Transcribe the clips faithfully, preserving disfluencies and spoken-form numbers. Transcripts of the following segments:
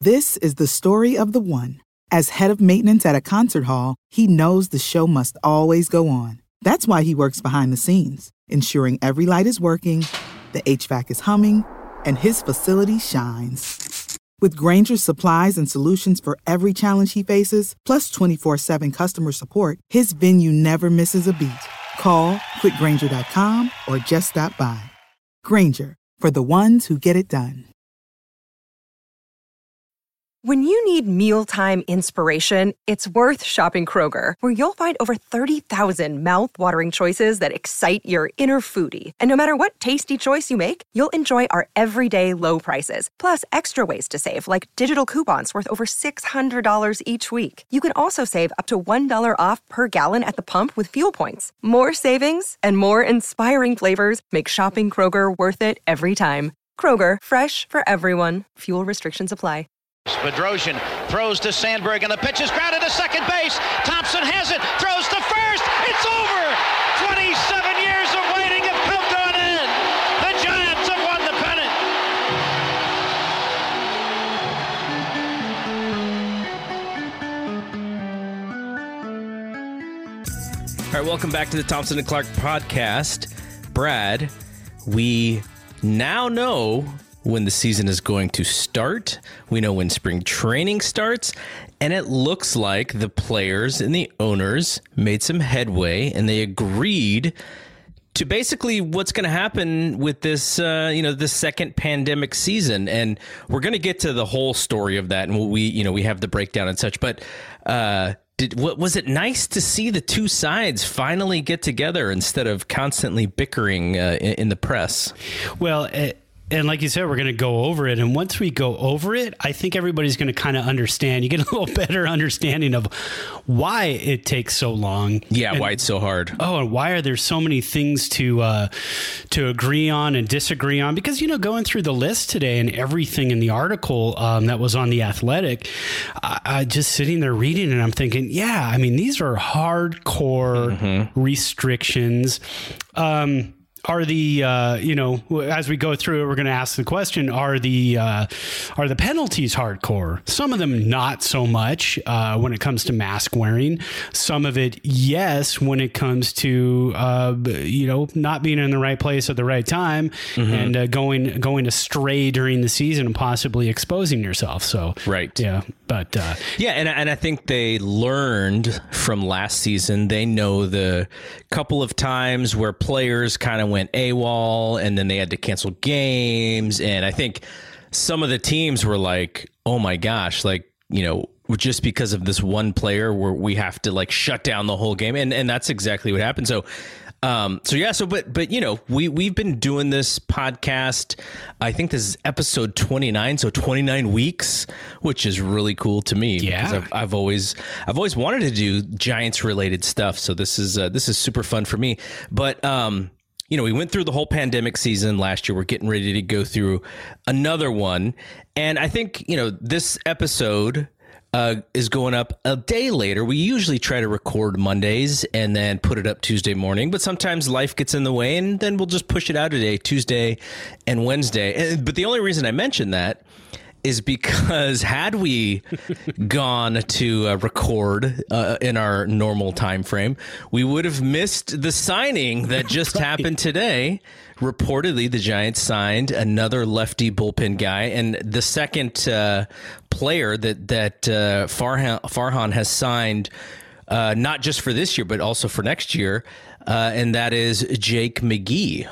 This is the story of the one. As head of maintenance at a concert hall, he knows the show must always go on. That's why he works behind the scenes, ensuring every light is working, the H V A C is humming, and his facility shines. With Grainger's supplies and solutions for every challenge he faces, plus twenty-four seven customer support, his venue never misses a beat. Call quick grainger dot com or just stop by. Grainger, for the ones who get it done. When you need mealtime inspiration, it's worth shopping Kroger, where you'll find over thirty thousand mouth-watering choices that excite your inner foodie. And no matter what tasty choice you make, you'll enjoy our everyday low prices, plus extra ways to save, like digital coupons worth over six hundred dollars each week. You can also save up to one dollar off per gallon at the pump with fuel points. More savings and more inspiring flavors make shopping Kroger worth it every time. Kroger, fresh for everyone. Fuel restrictions apply. Bedrosian throws to Sandberg, and the pitch is grounded to second base. Thompson has it, throws to first. It's over. twenty-seven years of waiting have come to an end. The Giants have won the pennant. All right, welcome back to the Thompson and Clark podcast. Brad, we now know when the season is going to start. We know when spring training starts, and it looks like the players and the owners made some headway, and they agreed to basically what's going to happen with this, uh, you know, this second pandemic season. And we're going to get to the whole story of that, and we, you know, we have the breakdown and such. But uh, did what was it nice to see the two sides finally get together instead of constantly bickering uh, in, in the press? Well, it- And like you said, we're going to go over it. And once we go over it, I think everybody's going to kind of understand. You get a little better understanding of why it takes so long. Yeah, and, why it's so hard. Oh, and why are there so many things to uh, to agree on and disagree on? Because, you know, going through the list today and everything in the article um, that was on The Athletic, I, I just sitting there reading and I'm thinking, yeah, I mean, these are hardcore mm-hmm. restrictions. Um Are the, uh, you know, as we go through it, we're going to ask the question, are the uh, are the penalties hardcore? Some of them not so much uh, when it comes to mask wearing. Some of it, yes, when it comes to, uh, you know, not being in the right place at the right time mm-hmm. and uh, going going astray during the season and possibly exposing yourself. So, right. Yeah. But uh, yeah, and and I think they learned from last season. They know the couple of times where players kind of went AWOL and then they had to cancel games. And I think some of the teams were like, oh my gosh, like, you know, just because of this one player where we have to like shut down the whole game. And and that's exactly what happened. So Um, so yeah, so but but you know, we we've been doing this podcast. I think this is episode twenty-nine, so twenty-nine weeks, which is really cool to me. Yeah, because I've, I've always I've always wanted to do Giants related stuff. So this is uh, this is super fun for me. But um, you know, we went through the whole pandemic season last year. We're getting ready to go through another one, and I think you know this episode Uh, is going up a day later. We usually try to record Mondays and then put it up Tuesday morning, but sometimes life gets in the way and then we'll just push it out a day, Tuesday and Wednesday. And, but the only reason I mentioned that is because had we gone to uh, record uh, in our normal time frame, we would have missed the signing that just right. happened today. Reportedly, the Giants signed another lefty bullpen guy, and the second uh, player that that uh, Farhan, Farhan has signed, uh, not just for this year but also for next year, uh, and that is Jake McGee.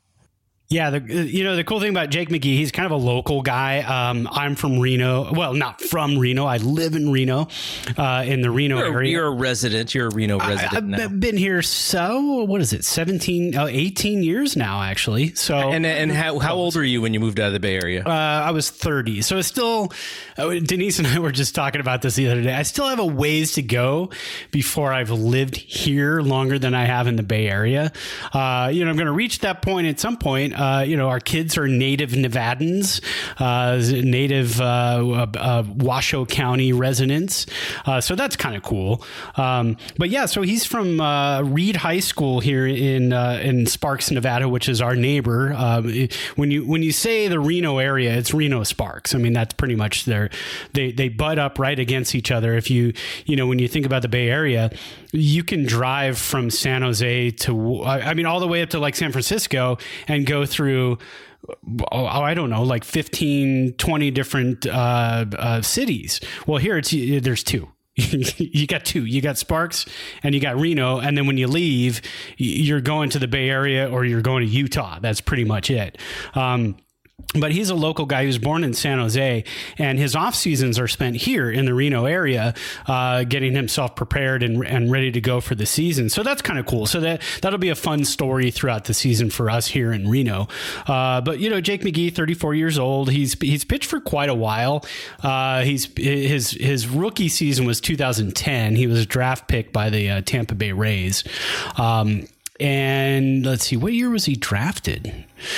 Yeah, the, you know, the cool thing about Jake McGee, he's kind of a local guy. Um, I'm from Reno. Well, not from Reno. I live in Reno, uh, in the Reno you're, area. You're a resident. You're a Reno resident I, I've now. been here, so, what is it, seventeen, uh, eighteen years now, actually. So, And and how, how old were you when you moved out of the Bay Area? Uh, I was thirty. So it's still, uh, Denise and I were just talking about this the other day. I still have a ways to go before I've lived here longer than I have in the Bay Area. Uh, you know, I'm going to reach that point at some point. uh, you know, our kids are native Nevadans, uh, native uh, uh, Washoe County residents. Uh, so that's kind of cool. Um, but yeah, so he's from uh, Reed High School here in uh, in Sparks, Nevada, which is our neighbor. Um, when you when you say the Reno area, it's Reno Sparks. I mean, that's pretty much their they they butt up right against each other. If you you know when you think about the Bay Area, you can drive from San Jose to I mean all the way up to like San Francisco and go through. Oh, I don't know, like fifteen, twenty different uh, uh, cities. Well, here it's there's two. You got two. You got Sparks and you got Reno. And then when you leave, you're going to the Bay Area or you're going to Utah. That's pretty much it. Um, But he's a local guy who's born in San Jose, and his off seasons are spent here in the Reno area, uh, getting himself prepared and, and ready to go for the season. So that's kind of cool. So that that'll be a fun story throughout the season for us here in Reno. Uh, but you know, Jake McGee, thirty-four years old. He's he's pitched for quite a while. Uh, he's his his rookie season was two thousand ten. He was a draft pick by the uh, Tampa Bay Rays. Um, And let's see, what year was he drafted?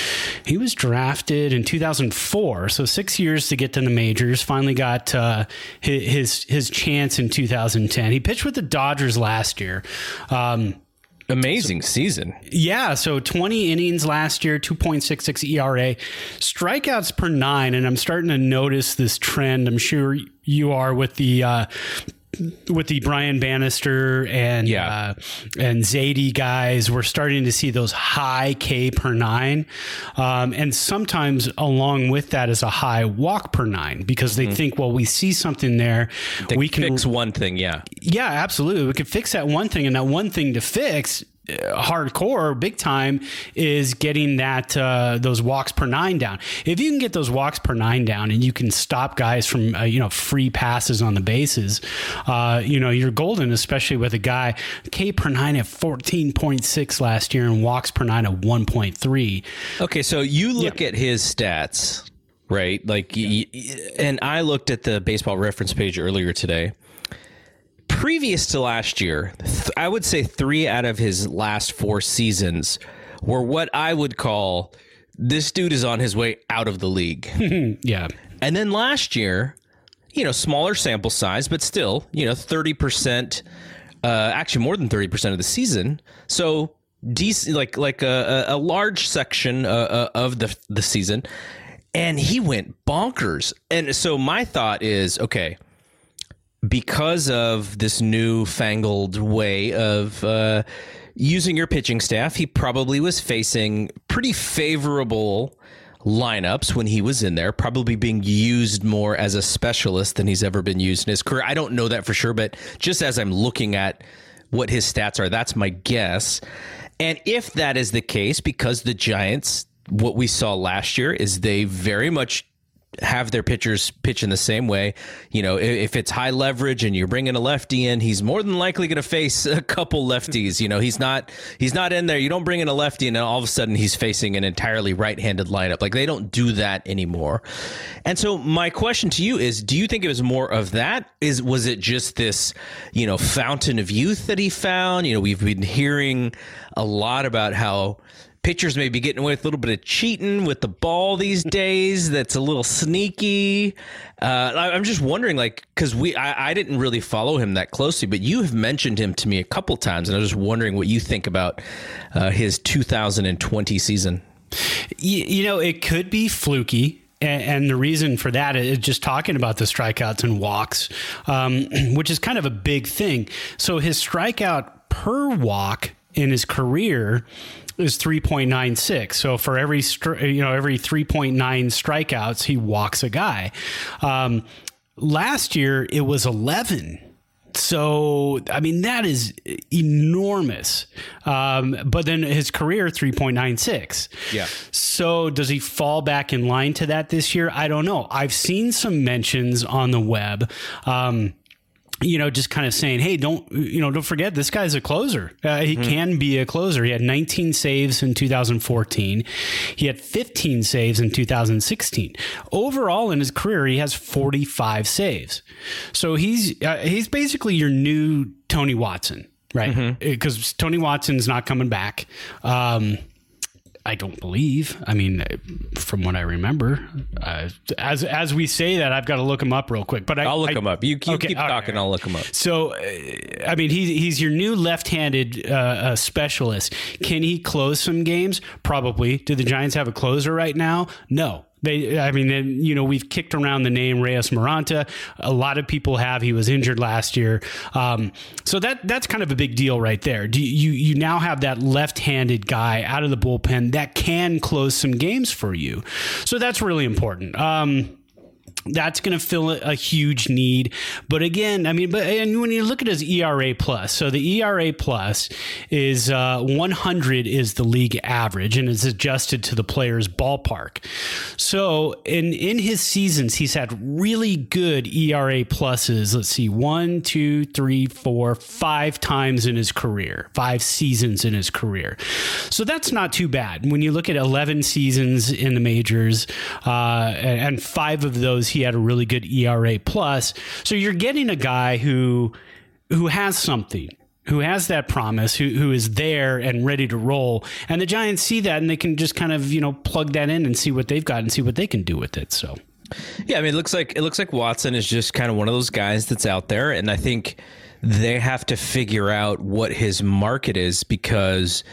He was drafted in two thousand four, so six years to get to the majors. Finally got uh, his his chance in two thousand ten. He pitched with the Dodgers last year. Um, Amazing so, season. Yeah, so twenty innings last year, two point six six E R A, strikeouts per nine, and I'm starting to notice this trend. I'm sure you are with the uh, with the Brian Bannister and yeah. uh, and Zadie guys. We're starting to see those high K per nine, um, and sometimes along with that is a high walk per nine because they mm-hmm. think, well, we see something there, they we can fix one thing. Yeah, yeah, absolutely. We can fix that one thing, and that one thing to fix. Hardcore, big time, is getting that uh, those walks per nine down. If you can get those walks per nine down, and you can stop guys from uh, you know free passes on the bases, uh, you know you're golden. Especially with a guy K per nine at fourteen point six last year and walks per nine at one point three. Okay, so you look yeah. at his stats, right? Like, yeah. and I looked at the Baseball Reference page earlier today. Previous to last year, th- I would say three out of his last four seasons were what I would call, this dude is on his way out of the league. Yeah. And then last year, you know, smaller sample size, but still, you know, thirty percent, uh, actually more than thirty percent of the season. So decent, like like a, a large section uh, of the the season. And he went bonkers. And so my thought is, okay, because of this newfangled way of uh, using your pitching staff, he probably was facing pretty favorable lineups when he was in there, probably being used more as a specialist than he's ever been used in his career. I don't know that for sure, but just as I'm looking at what his stats are, that's my guess. And if that is the case, because the Giants, what we saw last year is they very much have their pitchers pitch in the same way. You know, if it's high leverage and you're bringing a lefty in, he's more than likely going to face a couple lefties. You know, he's not he's not in there. You don't bring in a lefty and then all of a sudden he's facing an entirely right-handed lineup. Like, they don't do that anymore. And so my question to you is, do you think it was more of that? Is was it just this, you know, fountain of youth that he found? You know, we've been hearing a lot about how pitchers may be getting away with a little bit of cheating with the ball these days. That's a little sneaky. Uh, I'm just wondering, like, because we, I, I didn't really follow him that closely, but you have mentioned him to me a couple times, and I was just wondering what you think about uh, his two thousand twenty season. You, you know, it could be fluky. And the reason for that is just talking about the strikeouts and walks, um, which is kind of a big thing. So his strikeout per walk in his career is three point nine six. So for every, you know, every three point nine strikeouts, he walks a guy. Um, last year it was eleven. So, I mean, that is enormous. Um, but then his career, three point nine six. Yeah. So does he fall back in line to that this year? I don't know. I've seen some mentions on the web, um, you know, just kind of saying, hey, don't, you know, don't forget this guy's a closer. Uh, he mm-hmm. can be a closer. He had nineteen saves in two thousand fourteen. He had fifteen saves in two thousand sixteen. Overall in his career, he has forty-five saves. So he's, uh, he's basically your new Tony Watson, right? Because mm-hmm. Tony Watson's not coming back. Um, I don't believe. I mean, from what I remember, uh, as as we say that, I've got to look him up real quick. But I, I'll look I, him up. You, you okay, keep okay, talking. right. I'll look him up. So, uh, I mean, he's he's your new left-handed uh, uh, specialist. Can he close some games? Probably. Do the Giants have a closer right now? No. They, I mean, then, you know, we've kicked around the name Reyes Maranta. A lot of people have. He was injured last year. Um, so that that's kind of a big deal right there. Do you, you now have that left-handed guy out of the bullpen that can close some games for you. So that's really important. Um, That's going to fill a huge need. But again, I mean, but and when you look at his E R A plus, so the E R A plus is uh, one hundred is the league average and is adjusted to the player's ballpark. So in, in his seasons, he's had really good E R A pluses. Let's see, one, two, three, four, five times in his career, five seasons in his career. So that's not too bad. When you look at eleven seasons in the majors, uh, and five of those he had a really good E R A plus. So you're getting a guy who who has something, who has that promise, who who is there and ready to roll. And the Giants see that and they can just kind of, you know, plug that in and see what they've got and see what they can do with it. So yeah, I mean, it looks like it looks like Watson is just kind of one of those guys that's out there, and I think they have to figure out what his market is, because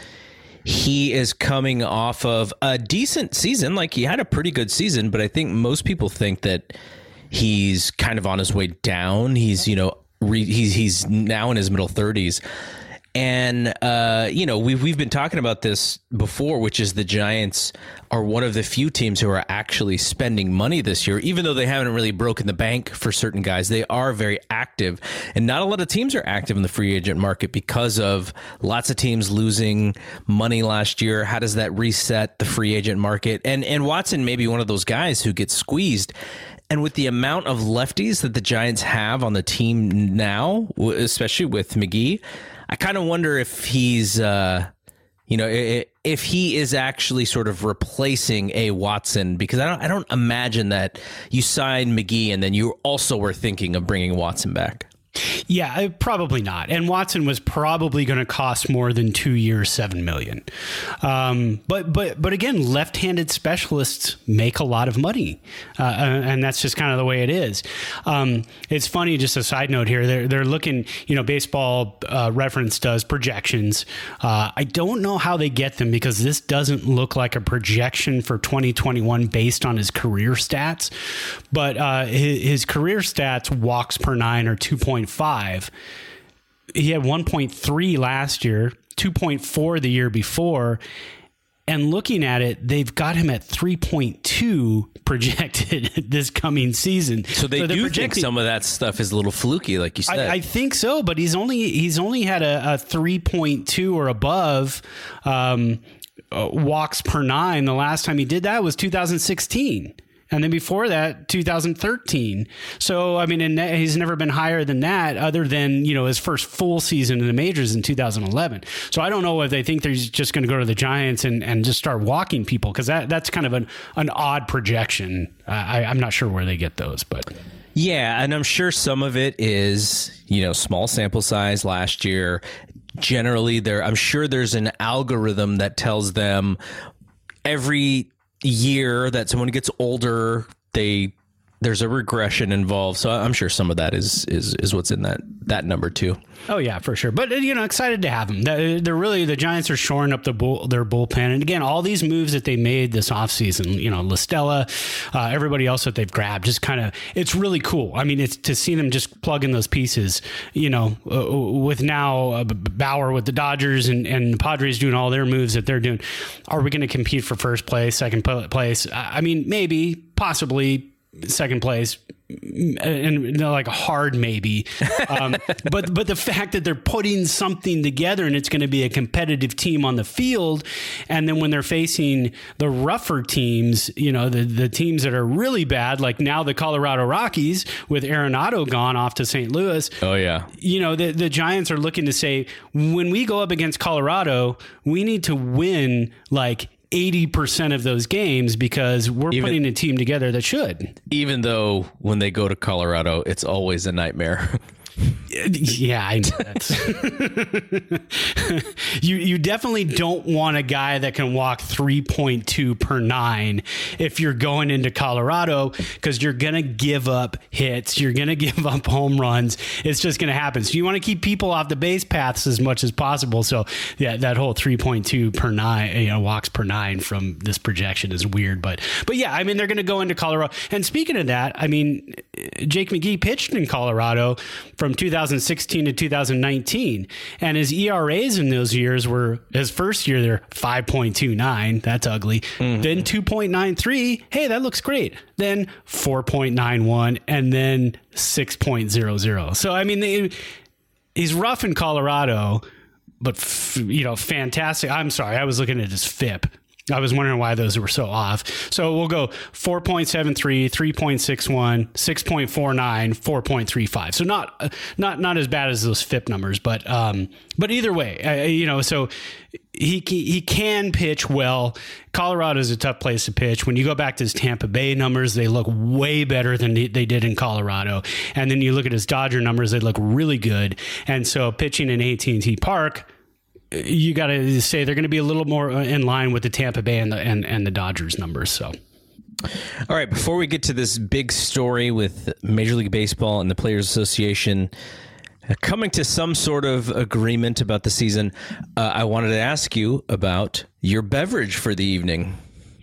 he is coming off of a decent season. Like, he had a pretty good season, but I think most people think that he's kind of on his way down. He's, you know, re, he's he's now in his middle thirties. And, uh, you know, we've, we've been talking about this before, which is the Giants are one of the few teams who are actually spending money this year. Even though they haven't really broken the bank for certain guys, they are very active. And not a lot of teams are active in the free agent market because of lots of teams losing money last year. How does that reset the free agent market? And, and Watson may be one of those guys who gets squeezed. And with the amount of lefties that the Giants have on the team now, especially with McGee, I kind of wonder if he's, uh, you know, if he is actually sort of replacing a Watson, because I don't, I don't imagine that you sign McGee and then you also were thinking of bringing Watson back. Yeah, probably not. And Watson was probably going to cost more than two years, seven million. Um, but but but again, left-handed specialists make a lot of money, uh, and that's just kind of the way it is. Um, it's funny. Just a side note here: they're they're looking. You know, Baseball uh, Reference does projections. Uh, I don't know how they get them, because this doesn't look like a projection for twenty twenty-one based on his career stats. But uh, his, his career stats, walks per nine, are two point five. He had one point three last year, two point four the year before. And looking at it, they've got him at three point two projected this coming season. So they so do think some of that stuff is a little fluky, like you said. I, I think so, but he's only he's only had a, a three point two or above um, uh, walks per nine. The last time he did that was two thousand sixteen. And then before that, two thousand thirteen. So, I mean, and he's never been higher than that, other than, you know, his first full season in the majors in two thousand eleven. So I don't know if they think they're just going to go to the Giants and, and just start walking people, because that, that's kind of an, an odd projection. Uh, I, I'm not sure where they get those, but... Yeah, and I'm sure some of it is, you know, small sample size last year. Generally, there, I'm sure there's an algorithm that tells them every year that someone gets older, they there's a regression involved. So I'm sure some of that is is is what's in that that number too. Oh yeah, for sure. But you know, excited to have them. They're really, the Giants are shoring up the bull, their bullpen. And again, all these moves that they made this offseason, you know, LaStella, uh, everybody else that they've grabbed, just kind of, it's really cool. I mean, it's to see them just plug in those pieces, you know, uh, with now uh, Bauer with the Dodgers and, and the Padres doing all their moves that they're doing. Are we going to compete for first place, second place? I mean, maybe, possibly second place, and you know, like a hard maybe, um, but but the fact that they're putting something together and it's going to be a competitive team on the field, and then when they're facing the rougher teams, you know, the the teams that are really bad, like now the Colorado Rockies with Arenado gone off to Saint Louis. Oh yeah, you know, the the Giants are looking to say, when we go up against Colorado, we need to win like eighty percent of those games, because we're even, putting a team together that should. Even though when they go to Colorado, it's always a nightmare. Yeah, I know that. you you definitely don't want a guy that can walk three point two per nine if you're going into Colorado, because you're going to give up hits. You're going to give up home runs. It's just going to happen. So you want to keep people off the base paths as much as possible. So yeah, that whole three point two per nine, you know, walks per nine from this projection is weird. But but yeah, I mean, they're going to go into Colorado. And speaking of that, I mean, Jake McGee pitched in Colorado from two thousand sixteen to two thousand nineteen, and his E R As in those years were, his first year they're five point two nine, that's ugly. Mm-hmm. Then two point nine three, hey, that looks great. Then four point nine one, and then six point zero zero. So I mean, they, he's rough in Colorado, but f- you know, fantastic. I'm sorry, I was looking at his F I P. I was wondering why those were so off. So we'll go four point seven three, three point six one, six point four nine, four point three five. So not not not as bad as those F I P numbers, but um, but either way, uh, you know, so he he can pitch well. Colorado is a tough place to pitch. When you go back to his Tampa Bay numbers, they look way better than they did in Colorado. And then you look at his Dodger numbers, they look really good. And so pitching in A T and T Park, you got to say they're going to be a little more in line with the Tampa Bay and the and, and the Dodgers numbers. So, all right, before we get to this big story with Major League Baseball and the Players Association coming to some sort of agreement about the season, uh, I wanted to ask you about your beverage for the evening.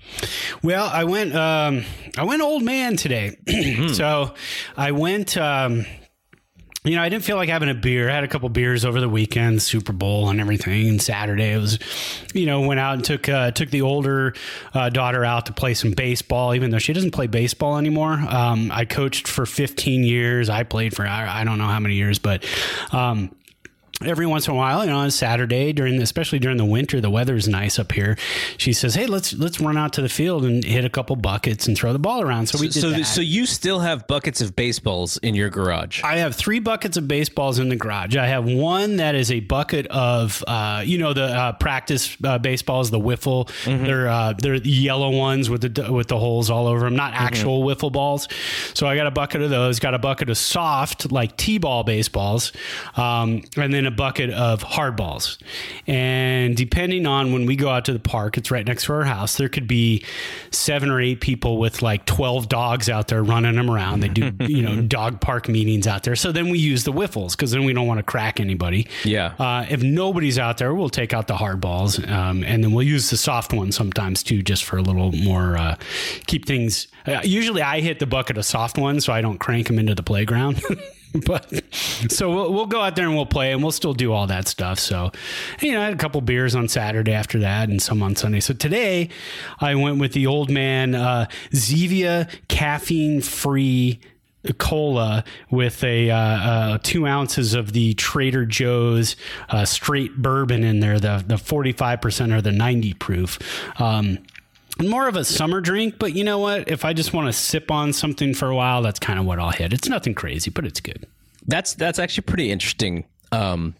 Well, I went um, I went old man today. So I went. Um, You know, I didn't feel like having a beer. I had a couple beers over the weekend, Super Bowl and everything. And Saturday, it was, you know, went out and took uh, took the older uh, daughter out to play some baseball, even though she doesn't play baseball anymore. Um, I coached for fifteen years. I played for, I, I don't know how many years, but um, every once in a while, you know, on a Saturday, during the, especially during the winter, the weather's nice up here. She says, "Hey, let's let's run out to the field and hit a couple buckets and throw the ball around." So we did so, that. So you still have buckets of baseballs in your garage? I have three buckets of baseballs in the garage. I have one that is a bucket of, uh, you know, the uh, practice uh, baseballs, the wiffle. Mm-hmm. They're uh, they're yellow ones with the with the holes all over them, not actual mm-hmm. wiffle balls. So I got a bucket of those. Got a bucket of soft, like T-ball baseballs, um, and then a bucket of hard balls. And depending on when we go out to the park, it's right next to our house, there could be seven or eight people with like twelve dogs out there running them around. They do, you know, dog park meetings out there. So then we use the wiffles because then we don't want to crack anybody. Yeah. Uh, if nobody's out there, we'll take out the hard balls, um, and then we'll use the soft ones sometimes too, just for a little more, uh, keep things. Uh, usually I hit the bucket of soft ones so I don't crank them into the playground. But so we'll, we'll go out there and we'll play and we'll still do all that stuff. So, you know, I had a couple beers on Saturday after that and some on Sunday. So today I went with the old man, uh, Zevia caffeine free cola with a, uh, uh, two ounces of the Trader Joe's, uh, straight bourbon in there, the, the forty-five percent or the ninety proof. Um, More of a summer drink, but you know what? If I just want to sip on something for a while, that's kind of what I'll hit. It's nothing crazy, but it's good. That's that's actually pretty interesting. Um,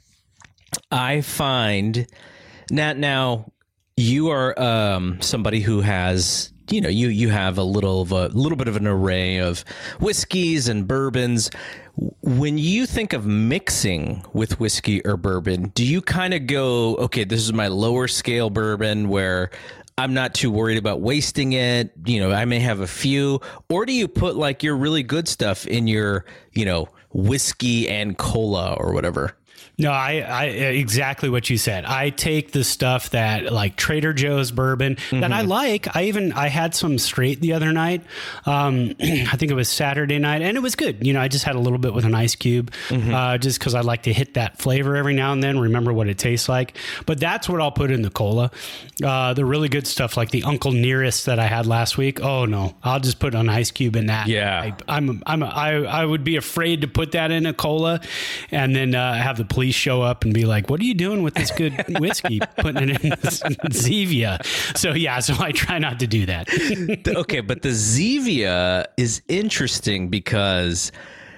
I find now now you are um, somebody who has, you know, you you have a little of a little bit of an array of whiskeys and bourbons. When you think of mixing with whiskey or bourbon, do you kind of go, okay, this is my lower scale bourbon where I'm not too worried about wasting it. You know, I may have a few. Or do you put like your really good stuff in your, you know, whiskey and cola or whatever? No, I, I exactly what you said. I take the stuff that like Trader Joe's bourbon mm-hmm. that I like. I even I had some straight the other night. Um, I think it was Saturday night, and it was good. You know, I just had a little bit with an ice cube, mm-hmm. uh, just because I like to hit that flavor every now and then. Remember what it tastes like. But that's what I'll put in the cola. Uh, the really good stuff like the Uncle Nearest that I had last week. Oh no, I'll just put an ice cube in that. Yeah, I, I'm I'm I I would be afraid to put that in a cola, and then uh, have the police show up and be like, "What are you doing with this good whiskey? Putting it in this Zevia?" So yeah, so I try not to do that. Okay, but the Zevia is interesting because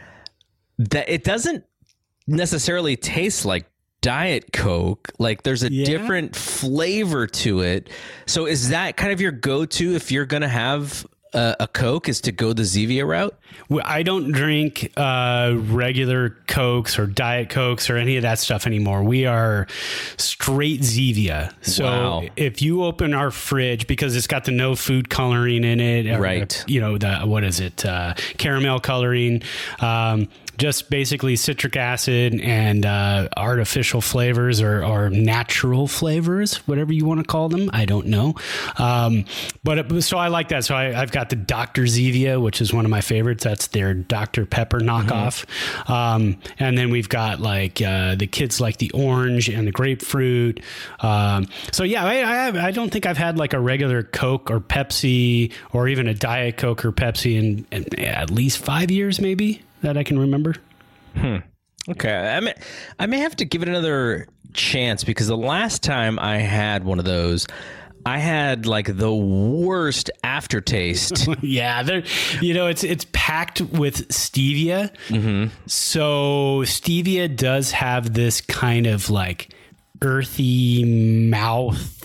that it doesn't necessarily taste like Diet Coke. Like there's a yeah. different flavor to it. So is that kind of your go-to if you're going to have a, a Coke is to go the Zevia route? I don't drink uh, regular Cokes or Diet Cokes or any of that stuff anymore. We are straight Zevia. So wow. if you open our fridge, because it's got the no food coloring in it, or, right? You know, the what is it? Uh, caramel coloring. Um, just basically citric acid and uh, artificial flavors or, or natural flavors, whatever you want to call them. I don't know. Um, but it, so I like that. So I, I've got the Doctor Zevia, which is one of my favorites. That's their Doctor Pepper knockoff. Mm-hmm. Um, and then we've got like uh, the kids like the orange and the grapefruit. Um, so yeah, I, I, have, I don't think I've had like a regular Coke or Pepsi or even a Diet Coke or Pepsi in, in at least five years, maybe. That I can remember. Hmm. Okay. I may, I may have to give it another chance because the last time I had one of those, I had like the worst aftertaste. Yeah, there. You know, it's it's packed with stevia. Mm-hmm. So stevia does have this kind of like earthy mouth,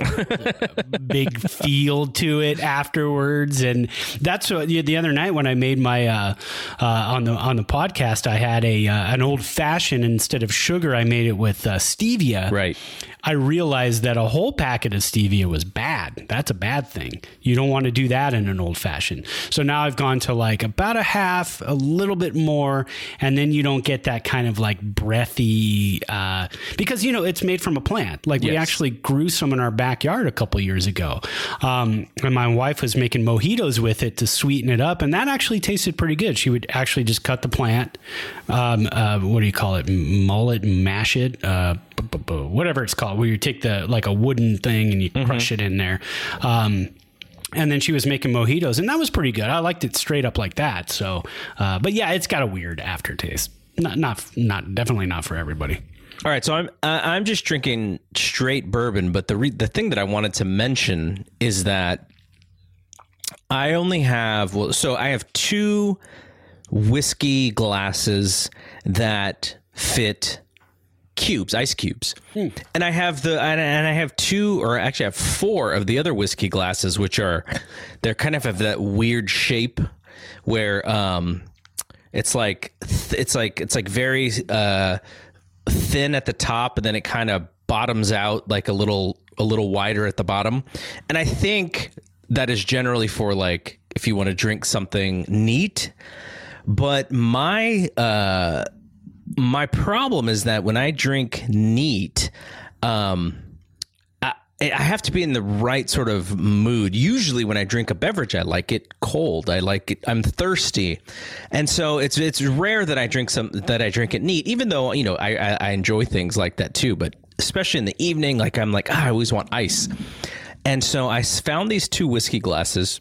big feel to it afterwards, and that's what the other night when I made my uh, uh, on the on the podcast, I had a uh, an old fashioned instead of sugar. I made it with uh, stevia. Right. I realized that a whole packet of stevia was bad. That's a bad thing. You don't want to do that in an old fashioned. So now I've gone to like about a half, a little bit more, and then you don't get that kind of like breathy, uh, because, you know, it's made from a plant. Like yes. We actually grew some in our backyard a couple years ago. Um, and my wife was making mojitos with it to sweeten it up. And that actually tasted pretty good. She would actually just cut the plant. Um, uh, what do you call it? Mull it, mash it, uh, whatever it's called, where you take the like a wooden thing and you mm-hmm. crush it in there. Um, and then she was making mojitos, and that was pretty good. I liked it straight up like that. So, uh, but yeah, it's got a weird aftertaste. Not, not, not, definitely not for everybody. All right, so I'm uh, I'm just drinking straight bourbon, but the re- the thing that I wanted to mention is that I only have well, so I have two whiskey glasses that fit cubes, ice cubes. Hmm. And I have the and, and I have two, or actually I have four of the other whiskey glasses, which are they're kind of have that weird shape where um it's like it's like it's like very uh thin at the top, and then it kind of bottoms out like a little a little wider at the bottom. And I think that is generally for like if you want to drink something neat. But my uh My problem is that when I drink neat, um, I, I have to be in the right sort of mood. Usually when I drink a beverage, I like it cold. I like it. I'm thirsty. And so it's it's rare that I drink some that I drink it neat, even though, you know, I, I, I enjoy things like that, too. But especially in the evening, like I'm like, ah, I always want ice. And so I found these two whiskey glasses,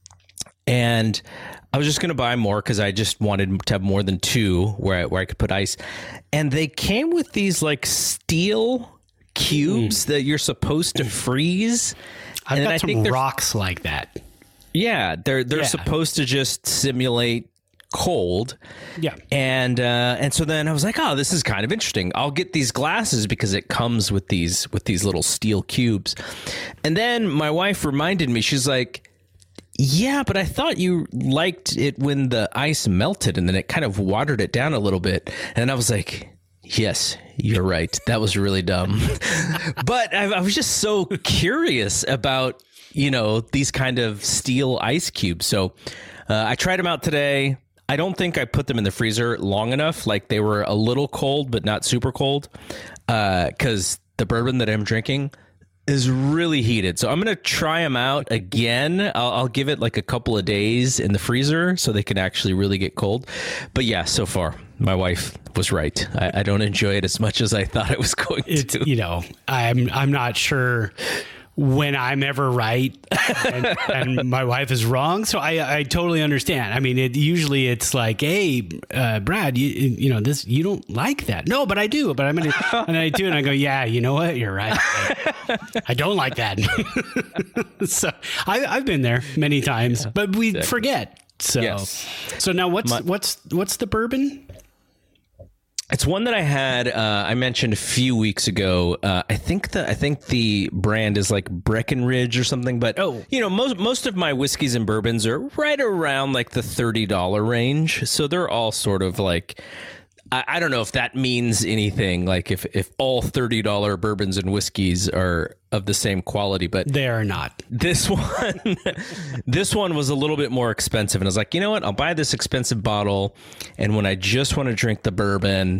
and I was just going to buy more because I just wanted to have more than two where I, where I could put ice. And they came with these like steel cubes mm. that you're supposed to freeze. I've and got I some think rocks like that. Yeah, they're they're yeah. supposed to just simulate cold. Yeah. And uh, and so then I was like, oh, this is kind of interesting. I'll get these glasses because it comes with these with these little steel cubes. And then my wife reminded me, she's like, yeah, but I thought you liked it when the ice melted and then it kind of watered it down a little bit. And I was like, yes, you're right. That was really dumb. But I, I was just so curious about, you know, these kind of steel ice cubes. So uh, I tried them out today. I don't think I put them in the freezer long enough. Like they were a little cold, but not super cold, because uh, the bourbon that I'm drinking is really heated. So I'm going to try them out again. I'll, I'll give it like a couple of days in the freezer so they can actually really get cold. But yeah, so far, my wife was right. I, I don't enjoy it as much as I thought I was going it's, to. You know, I'm I'm not sure when I'm ever right and, and my wife is wrong. So I, I totally understand. I mean, it usually it's like, hey, uh, Brad, you, you know, this, you don't like that. No, but I do, but I'm going to, and I do. And I go, yeah, you know what? You're right. I, I don't like that. So I, I've been there many times, yeah, but we exactly. forget. So, yes. so now what's, my, what's, what's the bourbon? It's one that I had. Uh, I mentioned a few weeks ago. Uh, I think the I think the brand is like Breckenridge or something. But oh, you know, most most of my whiskeys and bourbons are right around like the thirty dollar range. So they're all sort of like. I, I don't know if that means anything. Like if if all thirty dollar bourbons and whiskeys are of the same quality, but they are not. This one, this one was a little bit more expensive, and I was like, you know what? I'll buy this expensive bottle, and when I just want to drink the bourbon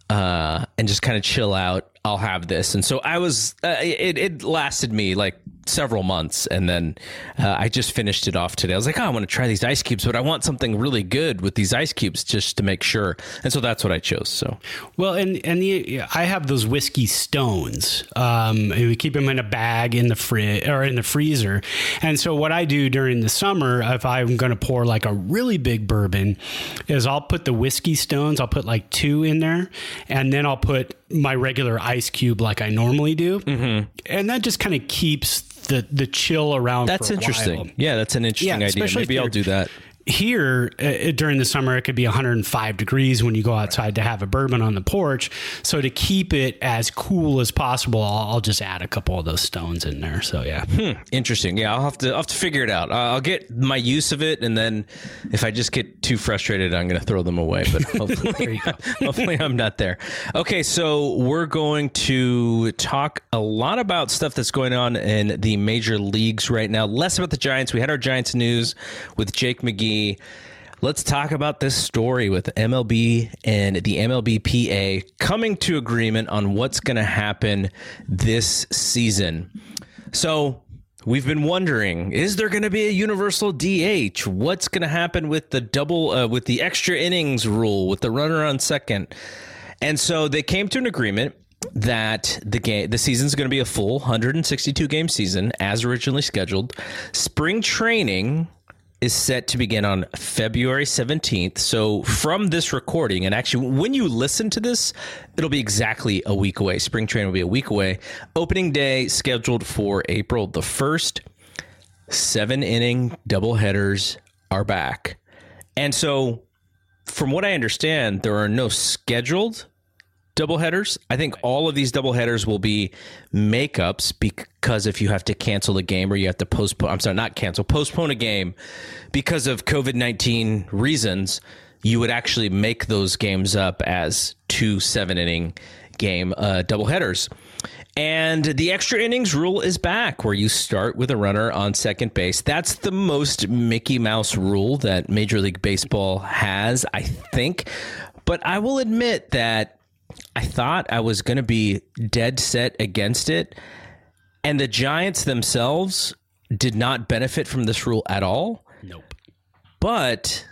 uh, and just kind of chill out, I'll have this. And so I was. Uh, it it lasted me like several months, and then uh, I just finished it off today. I was like, oh, I want to try these ice cubes, but I want something really good with these ice cubes just to make sure. And so that's what I chose. So well, and and the, I have those whiskey stones. Um, we keep them in a bag in the fridge or in the freezer. And so what I do during the summer, if I'm going to pour like a really big bourbon, is I'll put the whiskey stones. I'll put like two in there, and then I'll put my regular ice cube like I normally do, mm-hmm. and that just kind of keeps the the chill around. That's for a interesting. while. Yeah, that's an interesting yeah, idea. Maybe I'll do that. Here uh, during the summer, it could be one hundred five degrees when you go outside to have a bourbon on the porch. So to keep it as cool as possible, I'll, I'll just add a couple of those stones in there. So yeah, hmm, interesting. Yeah, I'll have to I'll have to figure it out. I'll get my use of it, and then if I just get too frustrated, I'm going to throw them away. But hopefully, hopefully, I'm not there. Okay, so we're going to talk a lot about stuff that's going on in the major leagues right now. Less about the Giants. We had our Giants news with Jake McGee. Let's talk about this story with M L B and the M L B P A coming to agreement on what's going to happen this season. So we've been wondering, is there going to be a universal D H? What's going to happen with the double, uh, with the extra innings rule, with the runner on second? And so they came to an agreement that the game, the season's going to be a full one hundred sixty-two game season as originally scheduled. Spring training is set to begin on February seventeenth. So from this recording, and actually when you listen to this, it'll be exactly a week away. Spring training will be a week away. Opening day scheduled for April the first. Seven inning doubleheaders are back. And so from what I understand, there are no scheduled doubleheaders. I think all of these doubleheaders will be makeups because if you have to cancel a game or you have to postpone, I'm sorry, not cancel, postpone a game because of COVID nineteen reasons, you would actually make those games up as two seven inning game uh, doubleheaders. And the extra innings rule is back, where you start with a runner on second base. That's the most Mickey Mouse rule that Major League Baseball has, I think. But I will admit that I thought I was going to be dead set against it. And the Giants themselves did not benefit from this rule at all. Nope. But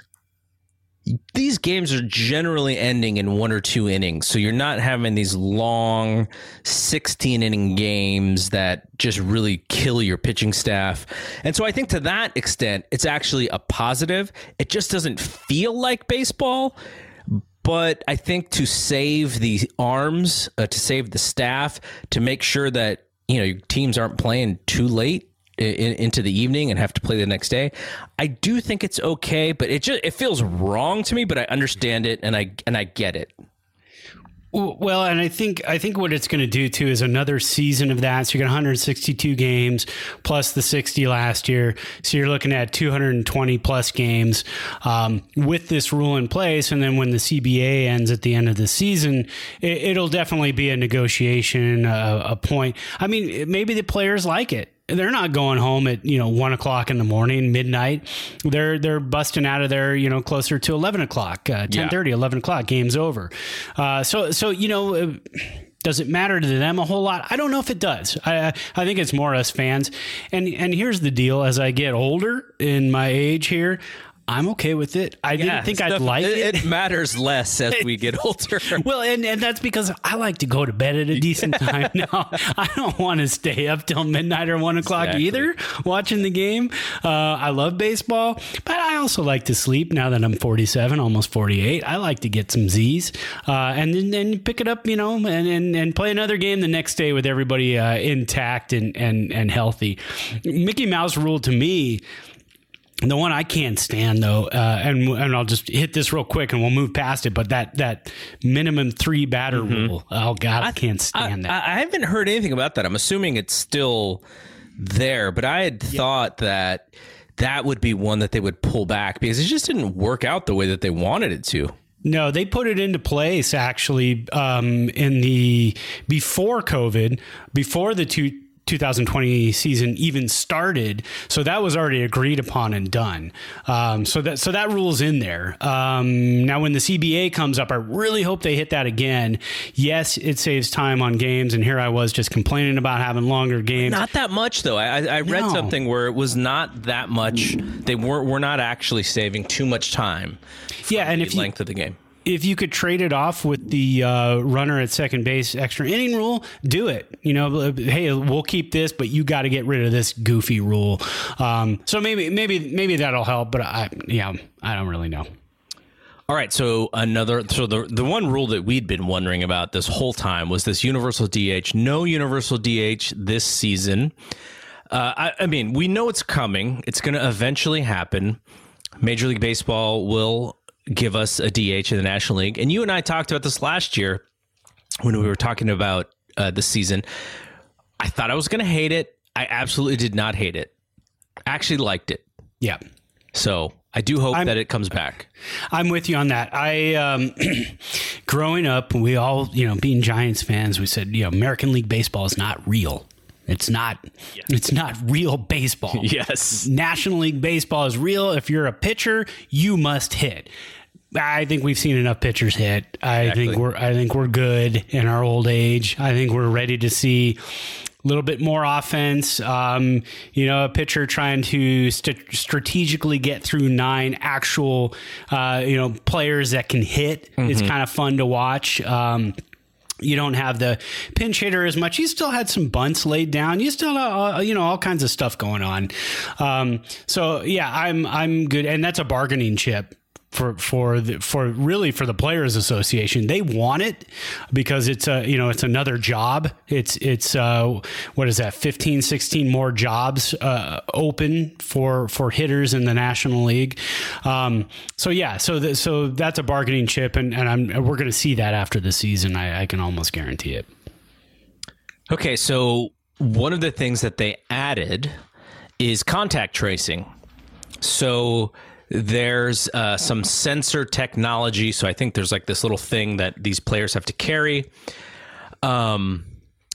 these games are generally ending in one or two innings. So you're not having these long sixteen inning games that just really kill your pitching staff. And so I think to that extent, it's actually a positive. It just doesn't feel like baseball. But I think to save the arms, uh, to save the staff, to make sure that, you know, your teams aren't playing too late in, into the evening and have to play the next day, I do think it's okay. But it just it feels wrong to me. But I understand it, and I and I get it. Well, and I think I think what it's going to do, too, is another season of that. So you got one hundred sixty-two games plus the sixty last year. So you're looking at two hundred twenty plus games um, with this rule in place. And then when the C B A ends at the end of the season, it, it'll definitely be a negotiation, a, a point. I mean, maybe the players like it. They're not going home at, you know, one o'clock in the morning, midnight. They're they're busting out of there, you know, closer to eleven o'clock, uh, ten thirty, yeah. eleven o'clock, game's over. Uh, so, so you know, does it matter to them a whole lot? I don't know if it does. I I think it's more us fans. And and here's the deal: as I get older in my age here, I'm okay with it. I yeah, didn't think stuff, I'd like it. It matters less as we get older. Well, and, and that's because I like to go to bed at a decent time now. I don't want to stay up till midnight or one o'clock exactly. either watching the game. Uh, I love baseball, but I also like to sleep now that I'm forty-seven, almost forty-eight. I like to get some Z's uh, and then and pick it up, you know, and, and, and play another game the next day with everybody uh, intact and, and, and healthy. Mickey Mouse rule to me The one I can't stand, though, uh, and and I'll just hit this real quick, and we'll move past it. But that that minimum three batter mm-hmm. rule, oh God, I, I can't stand I, that. I haven't heard anything about that. I'm assuming it's still there, but I had yeah. thought that that would be one that they would pull back because it just didn't work out the way that they wanted it to. No, they put it into place actually um, in the before COVID, before the two. twenty twenty season even started, so that was already agreed upon and done. Um, so that so that rule's in there. Um, now, when the C B A comes up, I really hope they hit that again. Yes, it saves time on games, and here I was just complaining about having longer games. Not that much, though. I, I read no. something where it was not that much. They weren't. We're not actually saving too much time. Yeah, and the if length you, of the game. If you could trade it off with the uh, runner at second base extra inning rule, do it. You know, hey, we'll keep this, but you got to get rid of this goofy rule. Um, so maybe, maybe, maybe that'll help. But I, yeah, I don't really know. All right, so another, so the the one rule that we'd been wondering about this whole time was this universal D H. No universal D H this season. Uh, I, I mean, we know it's coming. It's going to eventually happen. Major League Baseball will give us a D H in the National League. And you and I talked about this last year when we were talking about uh, the season. I thought I was going to hate it. I absolutely did not hate it. I actually liked it. Yeah. So I do hope I'm, that it comes back. I'm with you on that. I, um, growing up, we all, you know, being Giants fans, we said, you know, American League Baseball is not real. It's not, yes. it's not real baseball. Yes. National League Baseball is real. If you're a pitcher, you must hit. I think we've seen enough pitchers hit. I exactly. think we're, I think we're good in our old age. I think we're ready to see a little bit more offense. Um, you know, a pitcher trying to st- strategically get through nine actual, uh, you know, players that can hit. Mm-hmm. It's kind of fun to watch. Um, You don't have the pinch hitter as much. You still had some bunts laid down. You still, uh, you know, all kinds of stuff going on. Um, so yeah, I'm I'm good, and that's a bargaining chip for for the, for really for the Players Association. They want it because it's a you know it's another job. It's it's uh, what is that? fifteen, sixteen more jobs uh, open for for hitters in the National League. Um, so yeah, so the, so that's a bargaining chip, and and I'm we're going to see that after the season. I, I can almost guarantee it. Okay, so one of the things that they added is contact tracing. So there's uh, some sensor technology. So I think there's like this little thing that these players have to carry. Um,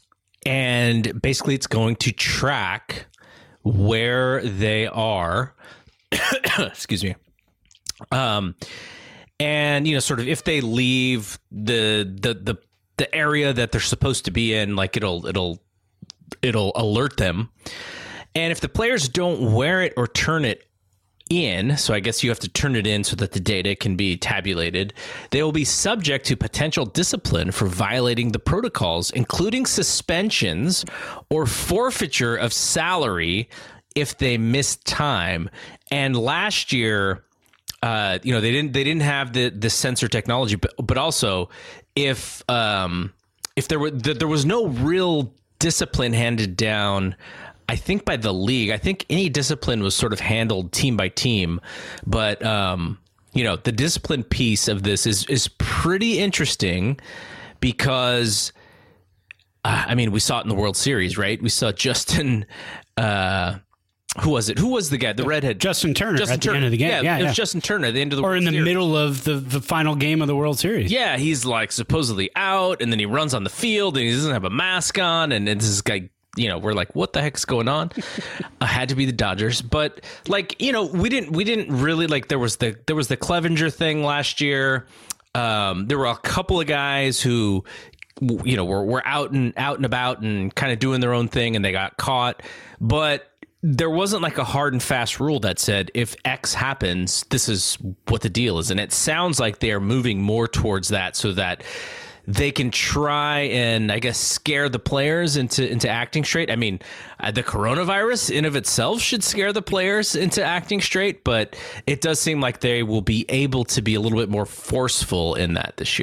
and basically it's going to track where they are. Excuse me. Um, and, you know, sort of if they leave the, the, the, the area that they're supposed to be in, like it'll, it'll, it'll alert them. And if the players don't wear it or turn it in, so I guess you have to turn it in so that the data can be tabulated, they will be subject to potential discipline for violating the protocols, including suspensions or forfeiture of salary if they miss time. And last year, uh, you know, they didn't they didn't have the the sensor technology, but but also if um, if there were there was no real discipline handed down, I think, by the league. I think any discipline was sort of handled team by team. But, um, you know, the discipline piece of this is is pretty interesting because, uh, I mean, we saw it in the World Series, right? We saw Justin, uh, who was it? Who was the guy? The redhead? Justin Turner Justin at Turner. the end of the game. Yeah, yeah, it was yeah. Justin Turner at the end of the Or World in the Series. middle of the, the final game of the World Series. Yeah, he's like supposedly out, and then he runs on the field, and he doesn't have a mask on, and, and this guy... You know, we're like, what the heck's going on? uh, had to be the Dodgers, but like, you know, we didn't, we didn't really like. There was the there was the Clevenger thing last year. Um, there were a couple of guys who, you know, were were out and out and about and kind of doing their own thing, and they got caught. But there wasn't like a hard and fast rule that said if X happens, this is what the deal is. And it sounds like they are moving more towards that, so that they can try and, I guess, scare the players into into acting straight. I mean, uh, the coronavirus in of itself should scare the players into acting straight, but it does seem like they will be able to be a little bit more forceful in that this year.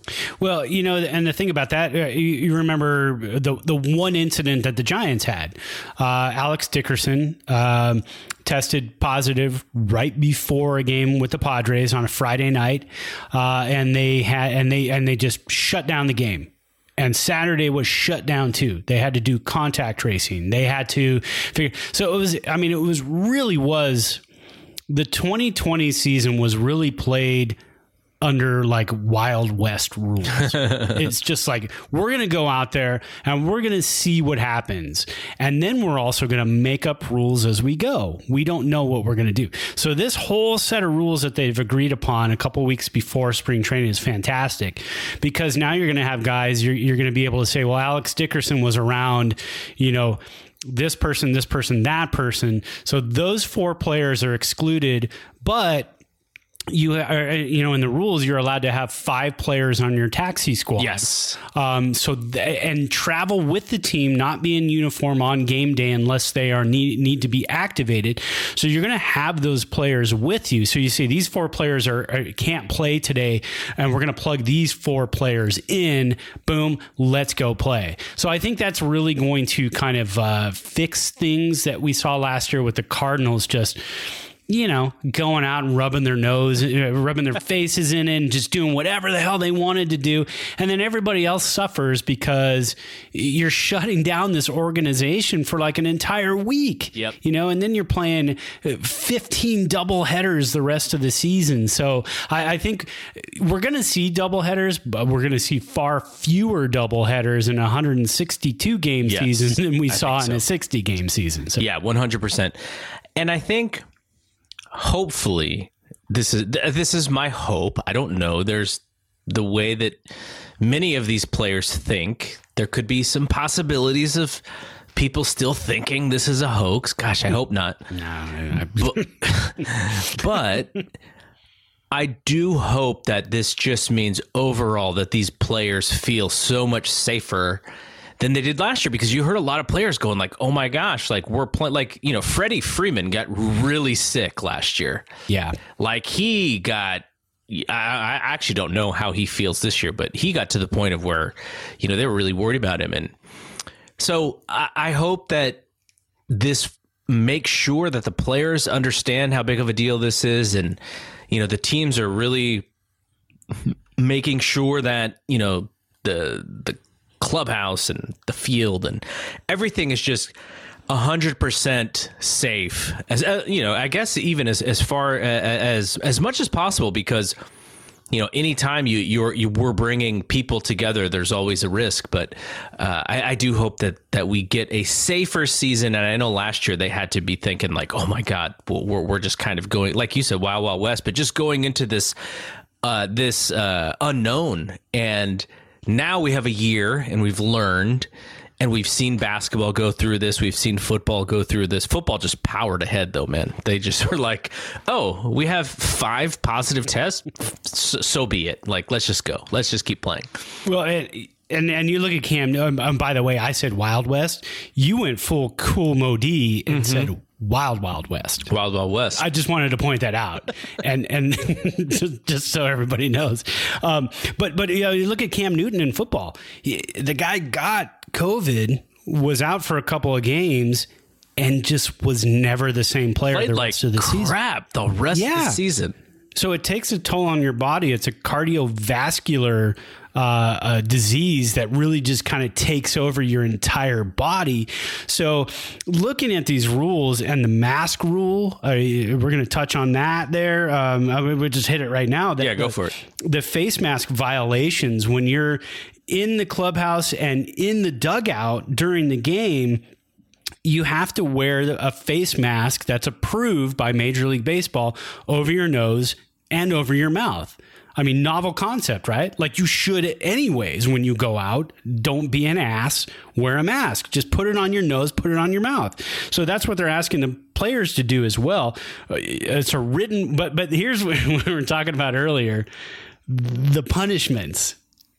Well, you know, and the thing about that, you, you remember the the one incident that the Giants had. Uh, Alex Dickerson um, tested positive right before a game with the Padres on a Friday night, uh, and they had and they and they just shut down the game. And Saturday was shut down too. They had to do contact tracing. They had to figure. So it was. I mean, it was really was the twenty twenty season was really played under like Wild West rules. It's just like, we're going to go out there and we're going to see what happens. And then we're also going to make up rules as we go. We don't know what we're going to do. So this whole set of rules that they've agreed upon a couple weeks before spring training is fantastic, because now you're going to have guys, you're, you're going to be able to say, well, Alex Dickerson was around, you know, this person, this person, that person. So those four players are excluded, but you are, you know, in the rules, you're allowed to have five players on your taxi squad. Yes. Um, so th- and travel with the team, not be in uniform on game day unless they are need need to be activated. So you're going to have those players with you. So you see, these four players are, are can't play today, and we're going to plug these four players in. Boom, let's go play. So I think that's really going to kind of uh, fix things that we saw last year with the Cardinals just, you know, going out and rubbing their nose, rubbing their faces in it and just doing whatever the hell they wanted to do. And then everybody else suffers because you're shutting down this organization for like an entire week, yep. you know, and then you're playing fifteen double headers the rest of the season. So I, I think we're going to see double headers, but we're going to see far fewer double headers in a one hundred sixty-two game yes, season than we I saw in so. a sixty game season. So yeah, one hundred percent. And I think, hopefully, this is this is my hope. I don't know. There's the way that many of these players think. There could be some possibilities of people still thinking this is a hoax. Gosh, I hope not. No, but, but I do hope that this just means overall that these players feel so much safer than they did last year, because you heard a lot of players going like, oh my gosh, like we're playing, like, you know, Freddie Freeman got really sick last year. Yeah. Like he got, I, I actually don't know how he feels this year, but he got to the point of where, you know, they were really worried about him. And so I, I hope that this makes sure that the players understand how big of a deal this is. And, you know, the teams are really making sure that, you know, the, the, clubhouse and the field and everything is just a hundred percent safe, as uh, you know, I guess even as, as far as, as much as possible, because, you know, anytime you you're, you were bringing people together, there's always a risk. But uh, I, I do hope that, that we get a safer season. And I know last year they had to be thinking like, oh my God, we're, we're just kind of going, like you said, Wild Wild West, but just going into this, uh, this uh, unknown. And now we have a year and we've learned, and we've seen basketball go through this. We've seen football go through this. Football just powered ahead, though, man. They just were like, oh, we have five positive tests. So, so be it. Like, let's just go. Let's just keep playing. Well, it, and and you look at Cam. Um, by the way, I said Wild West. You went full Cool Modi and mm-hmm. said Wild Wild West. Wild Wild West. I just wanted to point that out, and and just, just so everybody knows. Um, but but you know, you look at Cam Newton in football. He, the guy got COVID, was out for a couple of games, and just was never the same player Played the like rest of the crap season. Crap, the rest yeah. of the season. So it takes a toll on your body. It's a cardiovascular uh, a disease that really just kind of takes over your entire body. So looking at these rules and the mask rule, uh, we're going to touch on that there. Um, I mean, we'll just hit it right now. Yeah, go the, for it. The face mask violations when you're in the clubhouse and in the dugout during the game, you have to wear a face mask that's approved by Major League Baseball over your nose and over your mouth. I mean, novel concept, right? Like you should anyways when you go out. Don't be an ass. Wear a mask. Just put it on your nose, put it on your mouth. So that's what they're asking the players to do as well. It's a written, but but here's what we were talking about earlier, the punishments.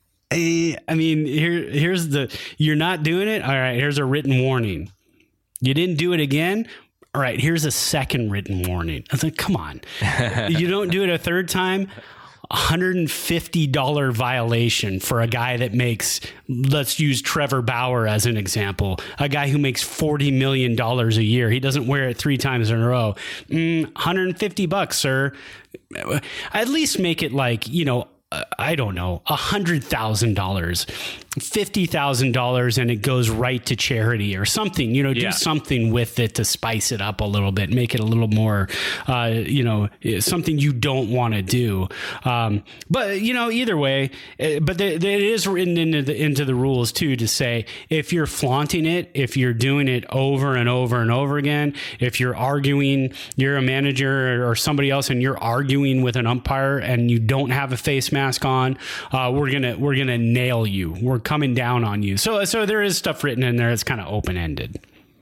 I mean, here here's the, you're not doing it. All right, here's a written warning. You didn't do it again. All right, here's a second written warning. I was like, come on. You don't do it a third time. one hundred fifty dollars violation for a guy that makes, let's use Trevor Bauer as an example, a guy who makes forty million dollars a year. He doesn't wear it three times in a row. Mm, one hundred fifty bucks, sir. At least make it like, you know, I don't know, one hundred thousand dollars, fifty thousand dollars, and it goes right to charity or something, you know, do yeah. something with it to spice it up a little bit, make it a little more, uh, you know, something you don't want to do. Um, but, you know, either way, but the, the, it is written into the, into the rules, too, to say if you're flaunting it, if you're doing it over and over and over again, if you're arguing, you're a manager or somebody else and you're arguing with an umpire and you don't have a face mask mask on, uh, we're gonna we're gonna nail you. We're coming down on you. So so there is stuff written in there. It's kind of open ended.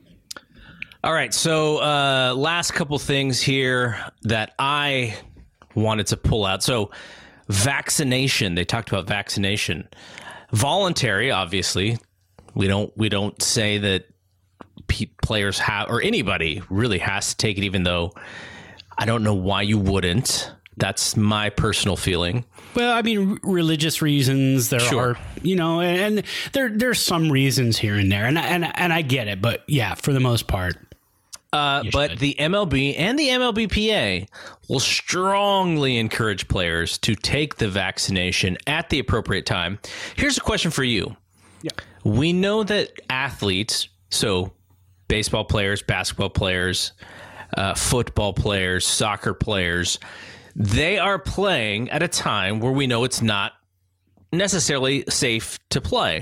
All right. So uh, last couple things here that I wanted to pull out. So vaccination. They talked about vaccination. Voluntary, obviously. We don't we don't say that pe- players have or anybody really has to take it, even though I don't know why you wouldn't. That's my personal feeling. Well, I mean, religious reasons. There sure. are, you know, and there there's some reasons here and there, and and and I get it, but yeah, for the most part. Uh, but should. The M L B and the M L B P A will strongly encourage players to take the vaccination at the appropriate time. Here's a question for you. Yeah. We know that athletes, so baseball players, basketball players, uh, football players, soccer players, they are playing at a time where we know it's not necessarily safe to play.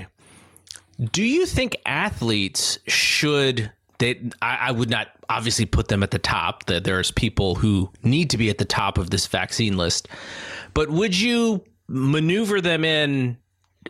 Do you think athletes should, they, I, I would not obviously put them at the top, that there's people who need to be at the top of this vaccine list, but would you maneuver them in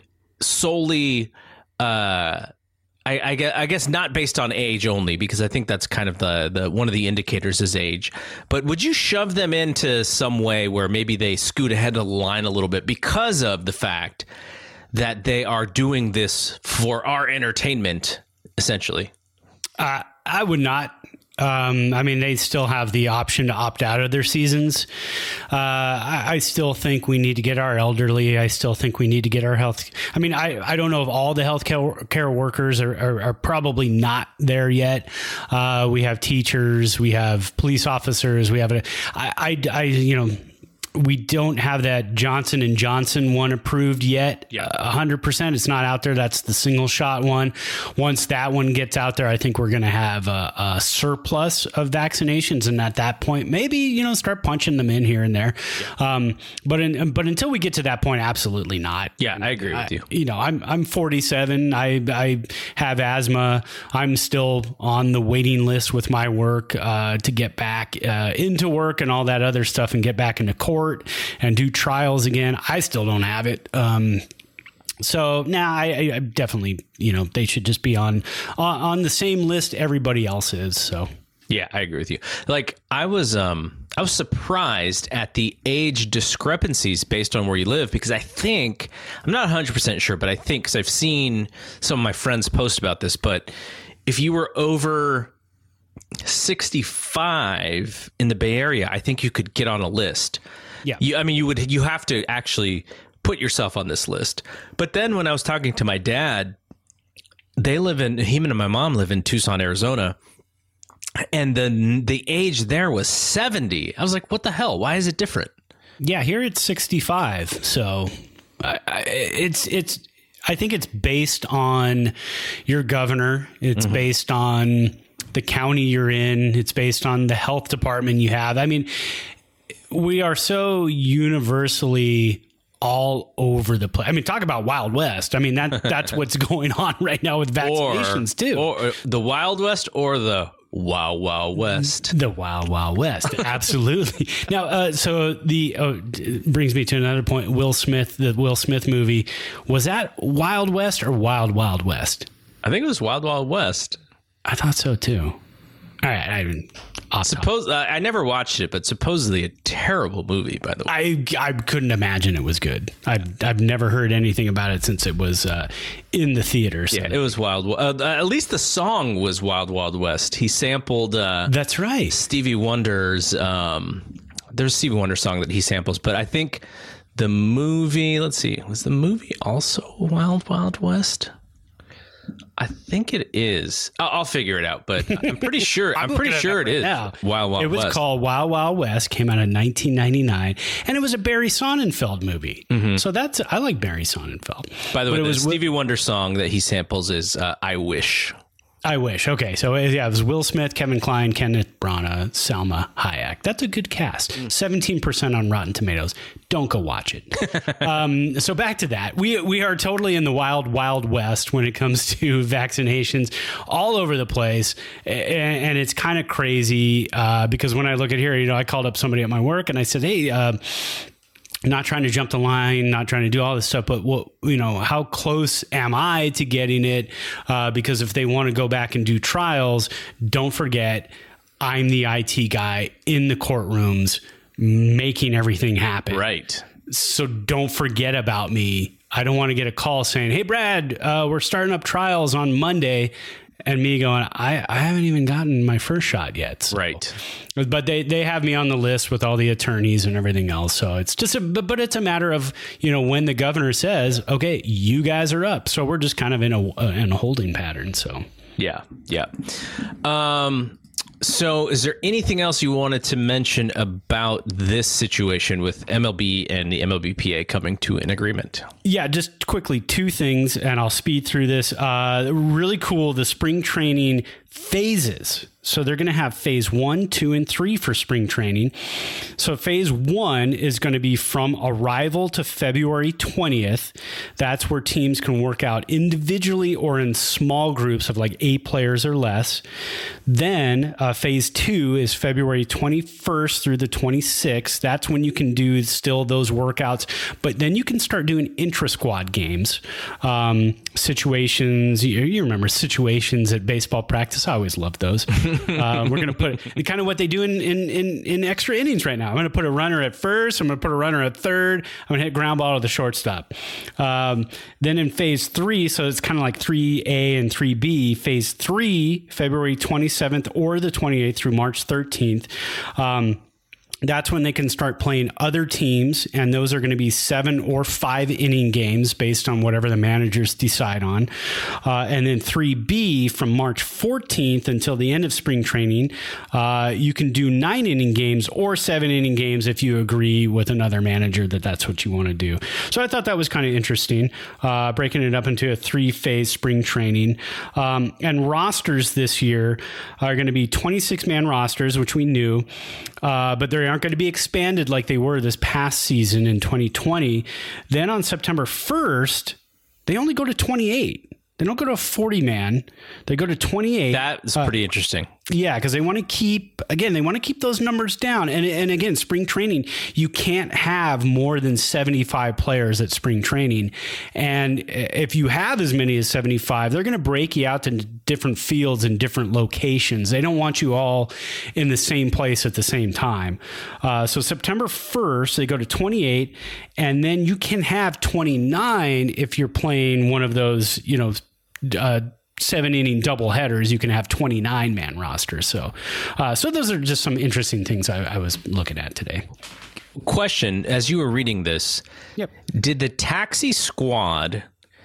solely, uh, I, I, guess, I guess not based on age only, because I think that's kind of the, the one of the indicators is age. But would you shove them into some way where maybe they scoot ahead of the line a little bit because of the fact that they are doing this for our entertainment, essentially? Uh, I would not. Um, I mean, they still have the option to opt out of their seasons. Uh, I, I still think we need to get our elderly. I still think we need to get our health. I mean, I, I don't know if all the health care workers are, are, are probably not there yet. Uh, we have teachers, we have police officers, we have, a, I, I, I you know, we don't have that Johnson and Johnson one approved yet. Yeah. A hundred percent. It's not out there. That's the single shot one. Once that one gets out there, I think we're going to have a, a surplus of vaccinations. And at that point, maybe, you know, start punching them in here and there. Yeah. Um, but, in, but until we get to that point, absolutely not. Yeah, I agree with you. I, you know, I'm, I'm forty-seven. I, I have asthma. I'm still on the waiting list with my work, uh, to get back, uh, into work and all that other stuff and get back into court and do trials again. I still don't have it. Um, so now nah, I, I definitely, you know, they should just be on, on, on the same list everybody else is. So. Yeah, I agree with you. Like I was, um, I was surprised at the age discrepancies based on where you live, because I think, I'm not one hundred percent sure, but I think, because I've seen some of my friends post about this, but if you were over sixty-five in the Bay Area, I think you could get on a list. Yeah. You, I mean, you would, you have to actually put yourself on this list. But then when I was talking to my dad, they live in, him and my mom live in Tucson, Arizona. And the, the age there was seventy. I was like, what the hell? Why is it different? Yeah. Here it's sixty-five. So I, I, it's, it's, I think it's based on your governor. It's mm-hmm. based on the county you're in. It's based on the health department you have. I mean, we are so universally all over the place. I mean, talk about Wild West. I mean, that that's what's going on right now with vaccinations, or, too. Or the Wild West or the Wild Wild West? The Wild Wild West. Absolutely. Now, uh, so the oh, it brings me to another point. Will Smith, the Will Smith movie, was that Wild West or Wild Wild West? I think it was Wild Wild West. I thought so, too. All right, I mean, suppose uh, I never watched it, but supposedly a terrible movie. By the way, I I couldn't imagine it was good. I've I've never heard anything about it since it was uh, in the theaters. Yeah, it was Wild. Uh, at least the song was Wild Wild West. He sampled. Uh, That's right. Stevie Wonder's. Um, there's a Stevie Wonder song that he samples, but I think the movie, let's see, was the movie also Wild Wild West? I think it is. I'll, I'll figure it out, but I'm pretty sure. I'm, I'm pretty sure it, it is. Now. Wild Wild West. It was West. called Wild Wild West. Came out in nineteen ninety-nine, and it was a Barry Sonnenfeld movie. Mm-hmm. So that's I like Barry Sonnenfeld. By the but way, the was Stevie Wonder song that he samples is uh, "I Wish." I wish. Okay, so yeah, it was Will Smith, Kevin Kline, Kenneth Branagh, Salma Hayek. That's a good cast. Seventeen percent on Rotten Tomatoes. Don't go watch it. um, so back to that. We we are totally in the wild, wild west when it comes to vaccinations, all over the place, and, and it's kind of crazy uh, because when I look at here, you know, I called up somebody at my work and I said, "Hey." Uh, Not trying to jump the line, not trying to do all this stuff, but what, you know, how close am I to getting it? Uh, because if they want to go back and do trials, don't forget, I'm the I T guy in the courtrooms making everything happen. Right. So don't forget about me. I don't want to get a call saying, "Hey, Brad, uh, we're starting up trials on Monday." And me going, I, I haven't even gotten my first shot yet. So. Right. But they, they have me on the list with all the attorneys and everything else. So it's just a, but, but it's a matter of, you know, when the governor says, okay, you guys are up. So we're just kind of in a, uh, in a holding pattern. So. Yeah. Yeah. Um, so is there anything else you wanted to mention about this situation with M L B and the M L B P A coming to an agreement? Yeah, just quickly, two things, and I'll speed through this. Uh, really cool, the spring training phases. So they're going to have phase one, two, and three for spring training. So phase one is going to be from arrival to February twentieth. That's where teams can work out individually or in small groups of like eight players or less. Then uh, phase two is February twenty-first through the twenty-sixth. That's when you can do still those workouts, but then you can start doing intra-squad games, um, situations. You, you remember situations at baseball practice. I always loved those. Uh, we're going to put kind of what they do in, in, in, in extra innings right now. I'm going to put a runner at first. I'm going to put a runner at third. I'm going to hit ground ball to the shortstop. Um, then in phase three, so it's kind of like three A and three B. Phase three, February twenty-seventh or the twenty-eighth through March thirteenth. Um, That's when they can start playing other teams, and those are going to be seven or five inning games based on whatever the managers decide on. Uh, and then three B from March fourteenth until the end of spring training, uh, you can do nine inning games or seven inning games if you agree with another manager that that's what you want to do. So I thought that was kind of interesting, uh, breaking it up into a three phase spring training. Um, and rosters this year are going to be twenty-six man rosters, which we knew, uh, but they're aren't going to be expanded like they were this past season in twenty twenty. Then on September first, they only go to twenty-eight. They don't go to a forty man. They go to twenty-eight. That's pretty uh, interesting. Yeah, because they want to keep, again, they want to keep those numbers down. And, and again, spring training, you can't have more than seventy-five players at spring training. And if you have as many as seventy-five, they're going to break you out to different fields and different locations. They don't want you all in the same place at the same time. Uh, so September first, they go to twenty-eight, and then you can have twenty-nine if you're playing one of those, you know, uh, seven inning double headers. You can have twenty-nine man rosters. So, uh, so those are just some interesting things I, I was looking at today. Question: as you were reading this, yep. Did the taxi squad,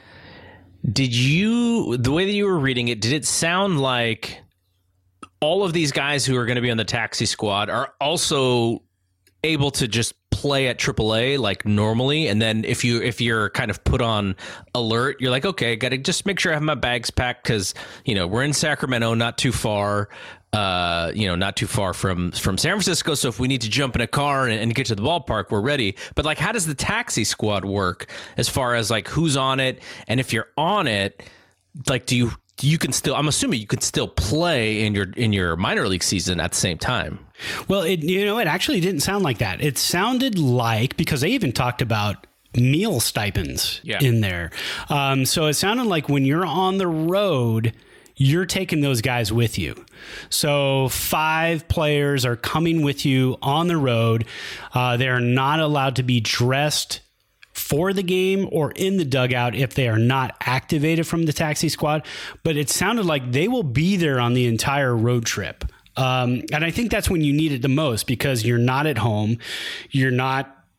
did you, the way that you were reading it, did it sound like all of these guys who are going to be on the taxi squad are also able to just play at triple A like normally, and then if you if you're kind of put on alert, you're like, okay, got to just make sure I have my bags packed because, you know, we're in Sacramento, not too far, uh, you know, not too far from from San Francisco. So if we need to jump in a car and, and get to the ballpark, we're ready. But like, how does the taxi squad work as far as like who's on it, and if you're on it, like, do you you can still, I'm assuming you could still play in your in your minor league season at the same time. Well, it, you know, it actually didn't sound like that. It sounded like, because they even talked about meal stipends yeah. in there. Um, so it sounded like when you're on the road, you're taking those guys with you. So five players are coming with you on the road. Uh, they're not allowed to be dressed for the game or in the dugout if they are not activated from the taxi squad. But it sounded like they will be there on the entire road trip. Um, and I think that's when you need it the most, because you're not at home. You're not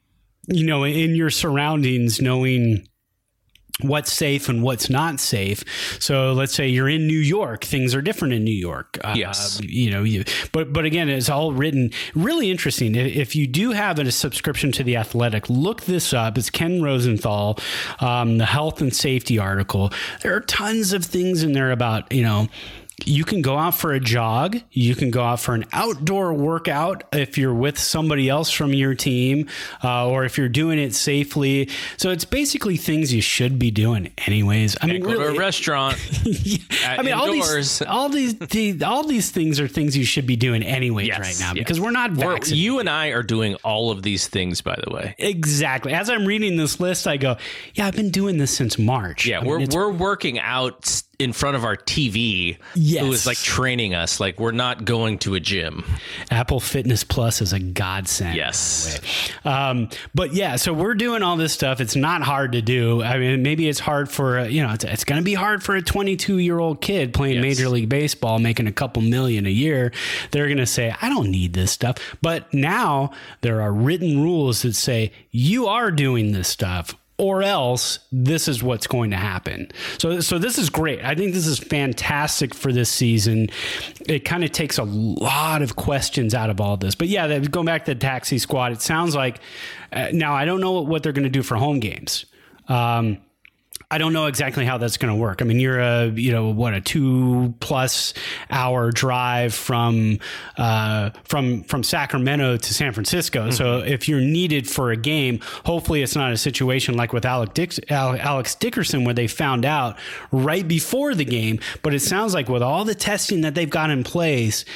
you know, in your surroundings, knowing what's safe and what's not safe. So let's say you're in New York, things are different in New York. Yes. Uh, you know, you, but, but again, it's all written really interesting. If you do have a subscription to The Athletic, look this up. It's Ken Rosenthal, um, the health and safety article. There are tons of things in there about, you know, you can go out for a jog. You can go out for an outdoor workout if you're with somebody else from your team, uh, or if you're doing it safely. So it's basically things you should be doing anyways. I mean, go really, to a restaurant. yeah. I mean, all indoors. these, all these, the, all these things are things you should be doing anyways yes, right now yes. because we're not we're, vaccinated. You and I are doing all of these things, by the way. Exactly. As I'm reading this list, I go, yeah, I've been doing this since March. Yeah, I mean, we're we're working out in front of our T V, yes. who is like training us. Like we're not going to a gym. Apple Fitness Plus is a godsend. Yes. Um, but yeah, so we're doing all this stuff. It's not hard to do. I mean, maybe it's hard for, a, you know, it's, it's going to be hard for a twenty-two year old kid playing yes. Major League Baseball, making a couple million a year. They're going to say, I don't need this stuff. But now there are written rules that say you are doing this stuff, or else this is what's going to happen. So, so this is great. I think this is fantastic for this season. It kind of takes a lot of questions out of all this. But yeah, going back to the taxi squad, it sounds like uh, now I don't know what they're going to do for home games. Um, I don't know exactly how that's going to work. I mean, you're a, you know, what, a two plus hour drive from, uh, from, from Sacramento to San Francisco. Mm-hmm. So if you're needed for a game, hopefully it's not a situation like with Alex, Dix, Alex Dickerson, where they found out right before the game. But it sounds like with all the testing that they've got in place,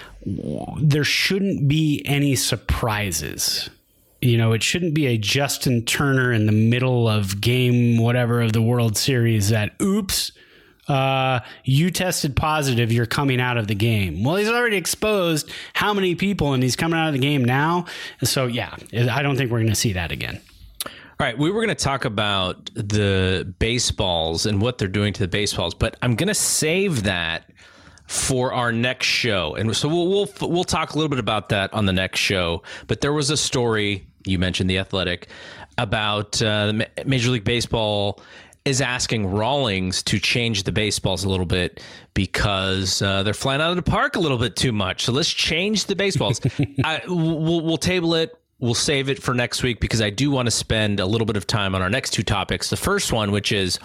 there shouldn't be any surprises. You know, it shouldn't be a Justin Turner in the middle of game whatever of the World Series that, oops, uh, you tested positive, you're coming out of the game. Well, he's already exposed how many people, and he's coming out of the game now. So, yeah, I don't think we're going to see that again. All right, we were going to talk about the baseballs and what they're doing to the baseballs, but I'm going to save that for our next show. And so we'll, we'll we'll talk a little bit about that on the next show. But there was a story, you mentioned The Athletic, about uh, Major League Baseball is asking Rawlings to change the baseballs a little bit because uh, they're flying out of the park a little bit too much. So let's change the baseballs. I, we'll, we'll table it. We'll save it for next week because I do want to spend a little bit of time on our next two topics. The first one, which is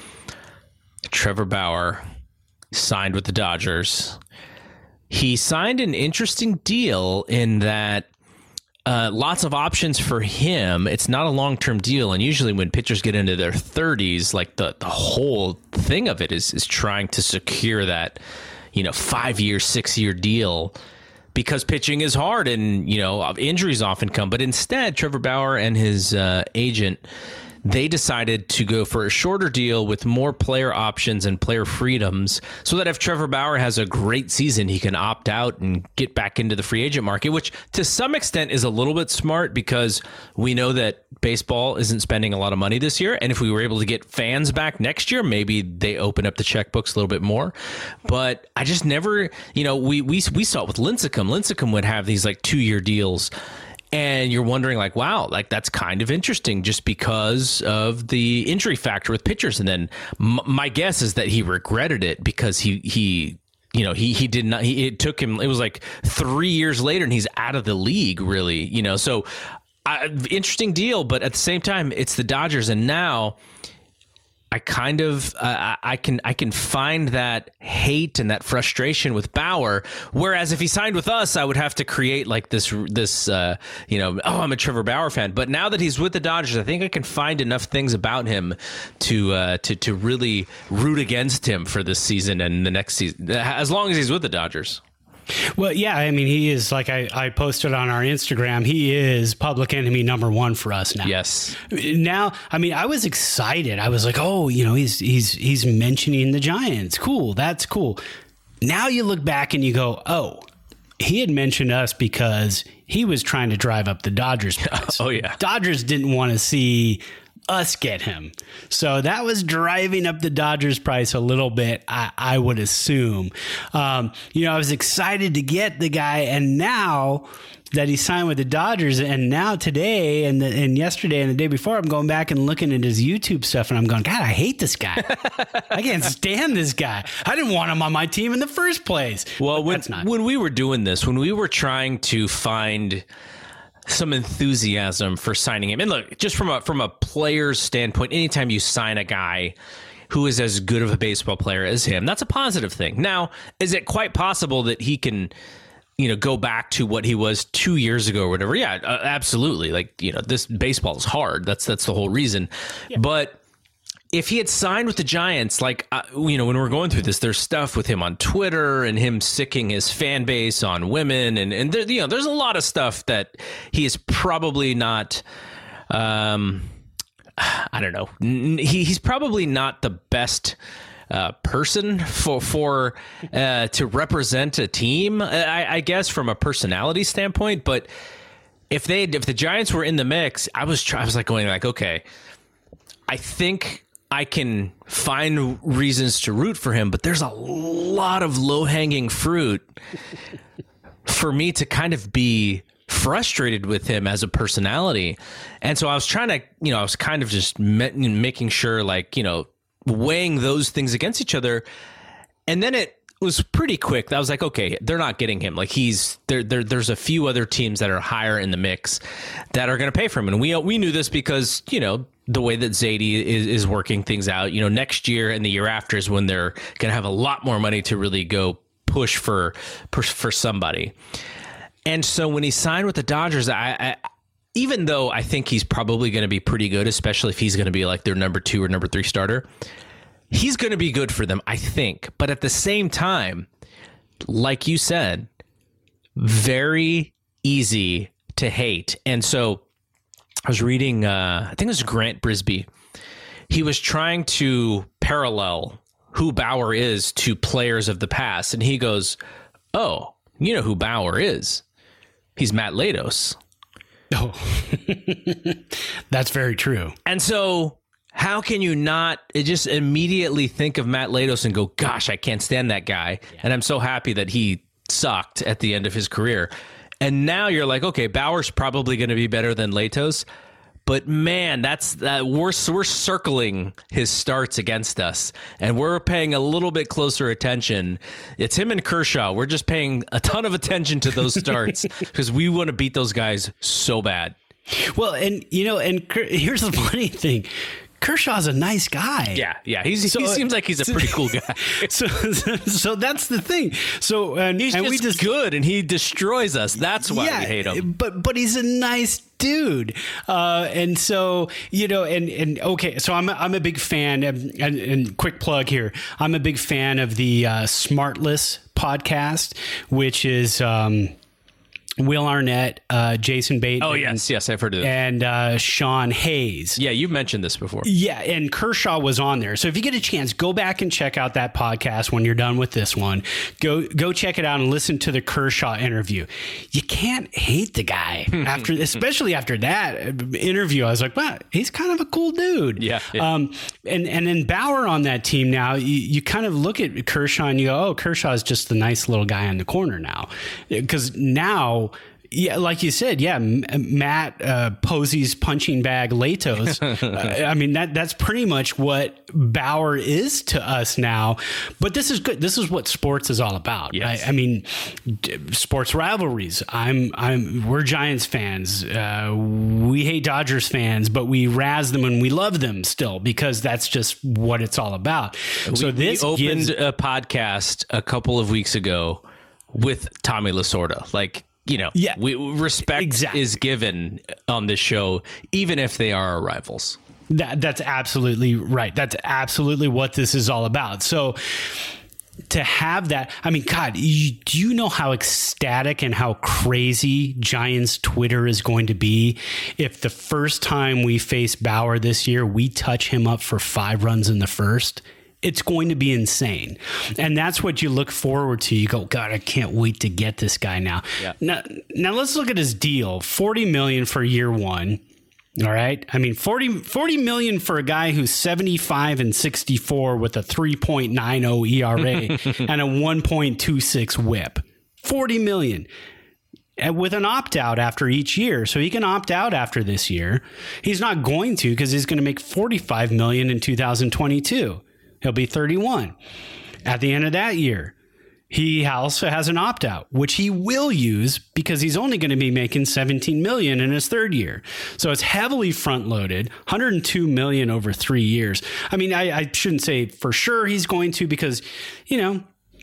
Trevor Bauer signed with the Dodgers. He signed an interesting deal in that uh, lots of options for him. It's not a long-term deal. And usually when pitchers get into their thirties, like the, the whole thing of it is, is trying to secure that, you know, five-year, six-year deal because pitching is hard and, you know, injuries often come. But instead, Trevor Bauer and his uh, agent, they decided to go for a shorter deal with more player options and player freedoms so that if Trevor Bauer has a great season, he can opt out and get back into the free agent market, which to some extent is a little bit smart because we know that baseball isn't spending a lot of money this year. And if we were able to get fans back next year, maybe they open up the checkbooks a little bit more. But I just never, you know, we we, we saw it with Lincecum. Lincecum would have these like two-year deals. And you're wondering, like, wow, like that's kind of interesting just because of the injury factor with pitchers. And then m- my guess is that he regretted it because he he you know he he did not. He, it took him. It was like three years later, and he's out of the league. Really, you know. So uh, interesting deal, but at the same time, it's the Dodgers, and now I kind of uh, I can I can find that hate and that frustration with Bauer. Whereas if he signed with us, I would have to create like this this uh, you know, oh, I'm a Trevor Bauer fan. But now that he's with the Dodgers, I think I can find enough things about him to uh, to to really root against him for this season and the next season, as long as he's with the Dodgers. Well, yeah, I mean, he is, like I, I posted on our Instagram, he is public enemy number one for us now. Yes. Now, I mean, I was excited. I was like, oh, you know, he's he's he's mentioning the Giants. Cool. That's cool. Now you look back and you go, oh, he had mentioned us because he was trying to drive up the Dodgers price. Oh, yeah. Dodgers didn't want to see us get him. So that was driving up the Dodgers price a little bit, I, I would assume. Um, you know, I was excited to get the guy, and now that he signed with the Dodgers, and now today and the, and yesterday and the day before, I'm going back and looking at his YouTube stuff, and I'm going, God, I hate this guy. I can't stand this guy. I didn't want him on my team in the first place. Well, when, That's not- when we were doing this, when we were trying to find some enthusiasm for signing him, and look, just from a from a player's standpoint, anytime you sign a guy who is as good of a baseball player as him, that's a positive thing. Now, is it quite possible that he can, you know, go back to what he was two years ago or whatever? Yeah, uh, absolutely. Like, you know, this baseball is hard. That's that's the whole reason. Yeah. But if he had signed with the Giants, like, uh, you know, when we're going through this, there's stuff with him on Twitter and him sicking his fan base on women. And, and there, you know, there's a lot of stuff that he is probably not, um, I don't know. He, he's probably not the best uh, person for, for uh, to represent a team, I, I guess, from a personality standpoint. But if they, if the Giants were in the mix, I was, I was like going like, okay, I think I can find reasons to root for him, but there's a lot of low-hanging fruit for me to kind of be frustrated with him as a personality. And so I was trying to, you know, I was kind of just making sure, like, you know, weighing those things against each other. And then it was pretty quick. I was like, okay, they're not getting him. Like, he's there, there there's a few other teams that are higher in the mix that are going to pay for him. And we, we knew this because, you know, the way that Zadie is, is working things out, you know, next year and the year after is when they're going to have a lot more money to really go push for, push for somebody. And so when he signed with the Dodgers, I, I even though I think he's probably going to be pretty good, especially if he's going to be like their number two or number three starter, he's going to be good for them, I think. But at the same time, like you said, very easy to hate. And so I was reading, uh, I think it was Grant Brisbee. He was trying to parallel who Bauer is to players of the past. And he goes, oh, you know who Bauer is? He's Matt Latos. Oh, that's very true. And so how can you not just immediately think of Matt Latos and go, gosh, I can't stand that guy. Yeah. And I'm so happy that he sucked at the end of his career. And now you're like, okay, Bauer's probably going to be better than Latos. But man, that's that we're we're circling his starts against us, and we're paying a little bit closer attention. It's him and Kershaw. We're just paying a ton of attention to those starts because we want to beat those guys so bad. Well, and you know, and here's the funny thing. Kershaw's a nice guy. Yeah, yeah. He's, so, he seems like he's a pretty cool guy. so, so that's the thing. So and, he's and just, we just good, and he destroys us. That's why yeah, we hate him. But but he's a nice dude, uh, and so you know, and and okay. So I'm a, I'm a big fan, of, and, and quick plug here. I'm a big fan of the uh, Smartless podcast, which is. Um, Will Arnett, uh, Jason Bateman. Oh, yes. Yes, I've heard of it. And uh, Sean Hayes. Yeah, you've mentioned this before. Yeah, and Kershaw was on there. So if you get a chance, go back and check out that podcast when you're done with this one. Go go check it out and listen to the Kershaw interview. You can't hate the guy, after, especially after that interview. I was like, wow, he's kind of a cool dude. Yeah. yeah. Um, and, and then Bauer on that team now, you, you kind of look at Kershaw and you go, oh, Kershaw's just the nice little guy in the corner now. Because now... Yeah, like you said, yeah, Matt uh, Posey's punching bag Latos. uh, I mean, that that's pretty much what Bauer is to us now. But this is good. This is what sports is all about. Yes. Right? I mean, d- sports rivalries. I'm I'm we're Giants fans. Uh, we hate Dodgers fans, but we razz them and we love them still because that's just what it's all about. We, so this we opened gives, a podcast a couple of weeks ago with Tommy Lasorda. Like. You know, yeah, we respect exactly. is given on this show, even if they are our rivals. That that's absolutely right. That's absolutely what this is all about. So to have that, I mean, God, you, do you know how ecstatic and how crazy Giants Twitter is going to be if the first time we face Bauer this year, we touch him up for five runs in the first? It's going to be insane. And that's what you look forward to. You go, God, I can't wait to get this guy now. Yeah. Now, now let's look at his deal. forty million dollars for year one. All right. I mean, forty, forty million for a guy who's seventy-five and sixty-four with a three point nine oh E R A and a one point two six whip. forty million. And with an opt-out after each year. So he can opt out after this year. He's not going to because he's going to make forty-five million in two thousand twenty-two. He'll be thirty-one. At the end of that year, he also has an opt-out, which he will use because he's only going to be making seventeen million in his third year. So it's heavily front-loaded, one hundred two million over three years. I mean, I, I shouldn't say for sure he's going to because, you know,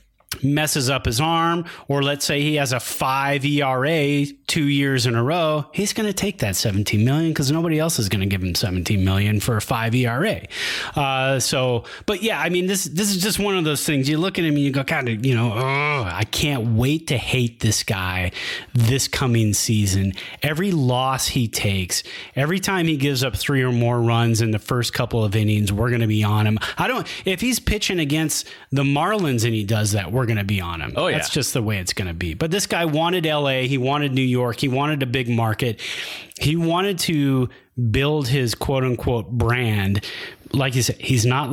messes up his arm, or let's say he has a five E R A two years in a row, he's going to take that seventeen million because nobody else is going to give him seventeen million for a five E R A. Uh, so, but yeah, I mean, this this is just one of those things. You look at him and you go, God, you know, oh, I can't wait to hate this guy this coming season. Every loss he takes, every time he gives up three or more runs in the first couple of innings, we're going to be on him. I don't. If he's pitching against the Marlins and he does that, we're going to be on him. Oh, yeah. That's just the way it's going to be. But this guy wanted L A. He wanted New York. He wanted a big market. He wanted to build his quote unquote brand. Like you said, he's not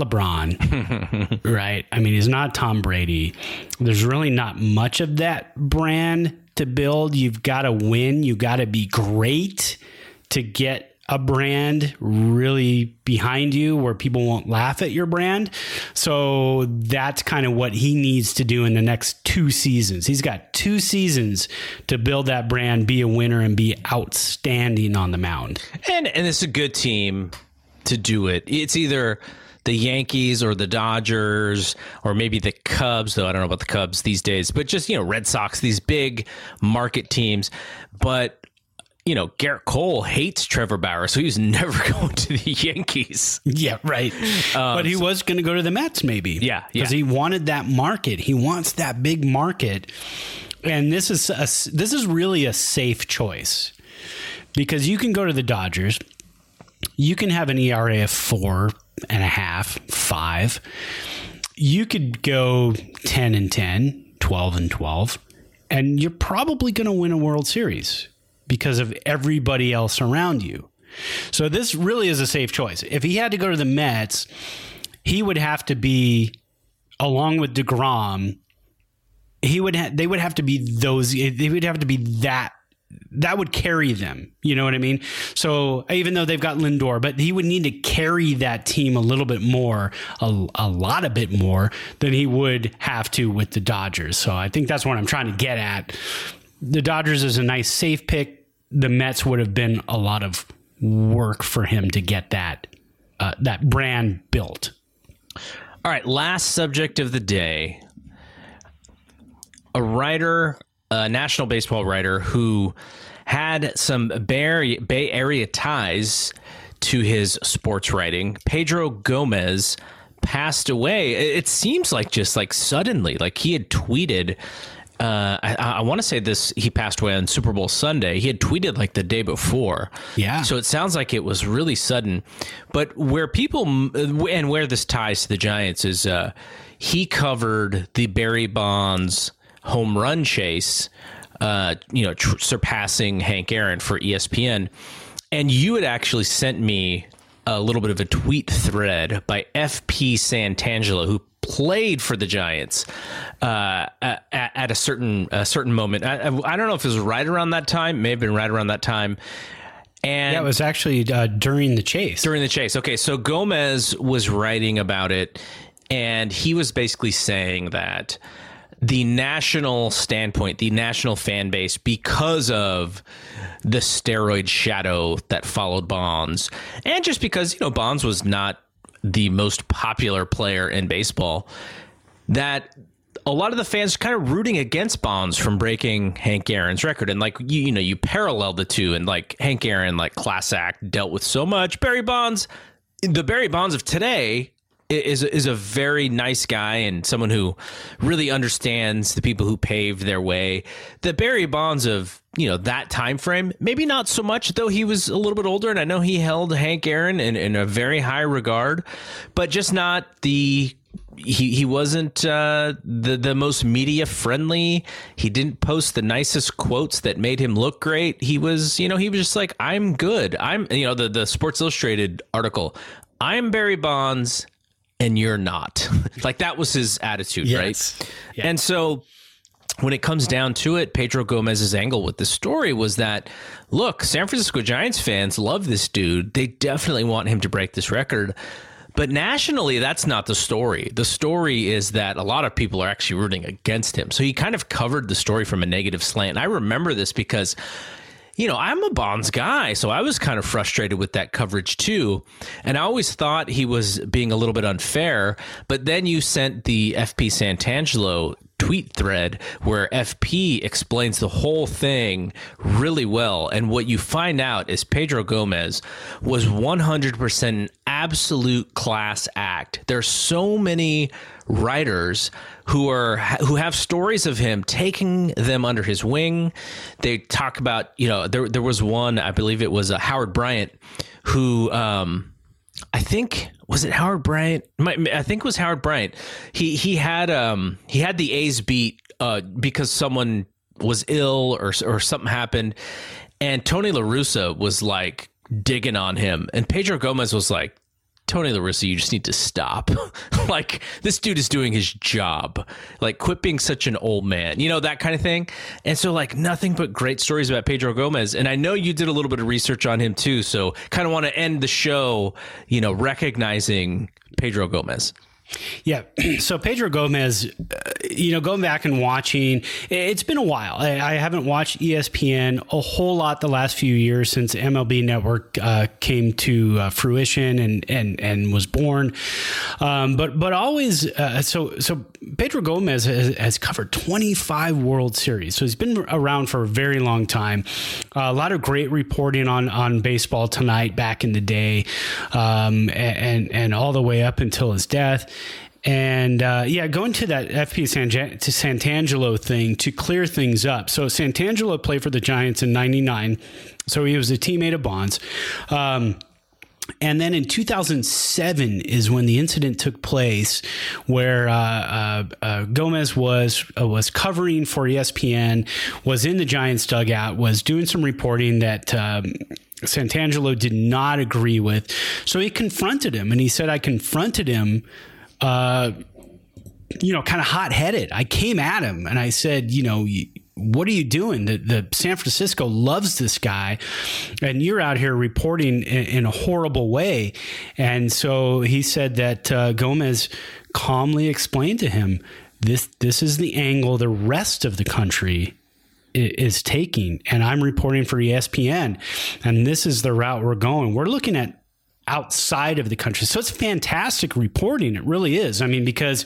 LeBron, right? I mean, he's not Tom Brady. There's really not much of that brand to build. You've got to win. You got to be great to get a brand really behind you where people won't laugh at your brand. So that's kind of what he needs to do in the next two seasons. He's got two seasons to build that brand, be a winner, and be outstanding on the mound. And and it's a good team to do it. It's either the Yankees or the Dodgers or maybe the Cubs, though I don't know about the Cubs these days, but just, you know, Red Sox, these big market teams. But you know, Garrett Cole hates Trevor Bauer, so he's never going to the Yankees. Yeah, right. Um, but he so, was going to go to the Mets, maybe. Yeah, because yeah. he wanted that market. He wants that big market, and this is a, this is really a safe choice because you can go to the Dodgers, you can have an E R A of four and a half, five. You could go ten and ten, twelve and twelve, and you're probably going to win a World Series because of everybody else around you. So this really is a safe choice. If he had to go to the Mets, he would have to be, along with DeGrom, he would ha- they would have to be those, they would have to be that, that would carry them. You know what I mean? So even though they've got Lindor, but he would need to carry that team a little bit more, a, a lot a bit more than he would have to with the Dodgers. So I think that's what I'm trying to get at. The Dodgers is a nice safe pick. The Mets would have been a lot of work for him to get that uh, that brand built. All right, last subject of the day. A writer, a national baseball writer who had some Bay Bay Area ties to his sports writing, Pedro Gomez, passed away. It seems like just like suddenly, like he had tweeted. Uh, I, I want to say this, he passed away on Super Bowl Sunday. He had tweeted like the day before. Yeah. So it sounds like it was really sudden. But where people, and where this ties to the Giants is uh, he covered the Barry Bonds home run chase, uh, you know, tr- surpassing Hank Aaron for E S P N. And you had actually sent me a little bit of a tweet thread by F P Santangelo, who played for the Giants uh, at, at a certain a certain moment. I, I don't know if it was right around that time. May have been right around that time. And yeah, it was actually uh, during the chase. During the chase. Okay, so Gomez was writing about it, and he was basically saying that the national standpoint, the national fan base, because of the steroid shadow that followed Bonds, and just because, you know, Bonds was not the most popular player in baseball, that a lot of the fans kind of rooting against Bonds from breaking Hank Aaron's record. And like, you, you know, you parallel the two, and like Hank Aaron, like class act, dealt with so much. Barry Bonds, the Barry Bonds of today is is a very nice guy and someone who really understands the people who paved their way. The Barry Bonds of, you know, that time frame, maybe not so much, though he was a little bit older, and I know he held Hank Aaron in, in a very high regard, but just not the he he wasn't uh, the the most media friendly. He didn't post the nicest quotes that made him look great. He was, you know, he was just like, I'm good. I'm, you know, the the Sports Illustrated article, I'm Barry Bonds and you're not. Like, that was his attitude, yes. right? Yeah. And so when it comes down to it, Pedro Gomez's angle with the story was that, look, San Francisco Giants fans love this dude. They definitely want him to break this record. But nationally, that's not the story. The story is that a lot of people are actually rooting against him. So he kind of covered the story from a negative slant. And I remember this because, you know, I'm a Bonds guy, so I was kind of frustrated with that coverage too. And I always thought he was being a little bit unfair. But then you sent the F P Santangelo tweet thread where F P explains the whole thing really well. And what you find out is Pedro Gomez was one hundred percent an absolute class act. There's so many writers who are who have stories of him taking them under his wing. They talk about, you know, there there was one, I believe it was uh, Howard Bryant, who um I think was it Howard Bryant? I think it was Howard Bryant. He he had um he had the A's beat uh, because someone was ill or or something happened, and Tony La Russa was like digging on him, and Pedro Gomez was like, Tony La Russa, you just need to stop. Like, this dude is doing his job. Like, quit being such an old man, you know, that kind of thing. And so, like, nothing but great stories about Pedro Gomez. And I know you did a little bit of research on him too. So kind of want to end the show, you know, recognizing Pedro Gomez. Yeah. So Pedro Gomez, uh, you know, going back and watching, it's been a while. I, I haven't watched E S P N a whole lot the last few years since M L B Network uh, came to uh, fruition and, and, and was born. Um, but but always, uh, so so Pedro Gomez has, has covered twenty-five World Series. So he's been around for a very long time. Uh, a lot of great reporting on, on Baseball Tonight back in the day, um, and, and all the way up until his death. And uh, yeah, going to that F P San- to Santangelo thing to clear things up. So Santangelo played for the Giants in ninety-nine. So he was a teammate of Bonds. Um, and then in two thousand seven is when the incident took place where uh, uh, uh, Gomez was uh, was covering for E S P N, was in the Giants dugout, was doing some reporting that um, Santangelo did not agree with. So he confronted him, and he said, I confronted him Uh, you know, kind of hot headed. I came at him and I said, you know, what are you doing? The, the San Francisco loves this guy and you're out here reporting in, in a horrible way. And so he said that uh, Gomez calmly explained to him, this, this is the angle the rest of the country is taking. And I'm reporting for E S P N and this is the route we're going. We're looking at outside of the country. So it's fantastic reporting. It really is. I mean, because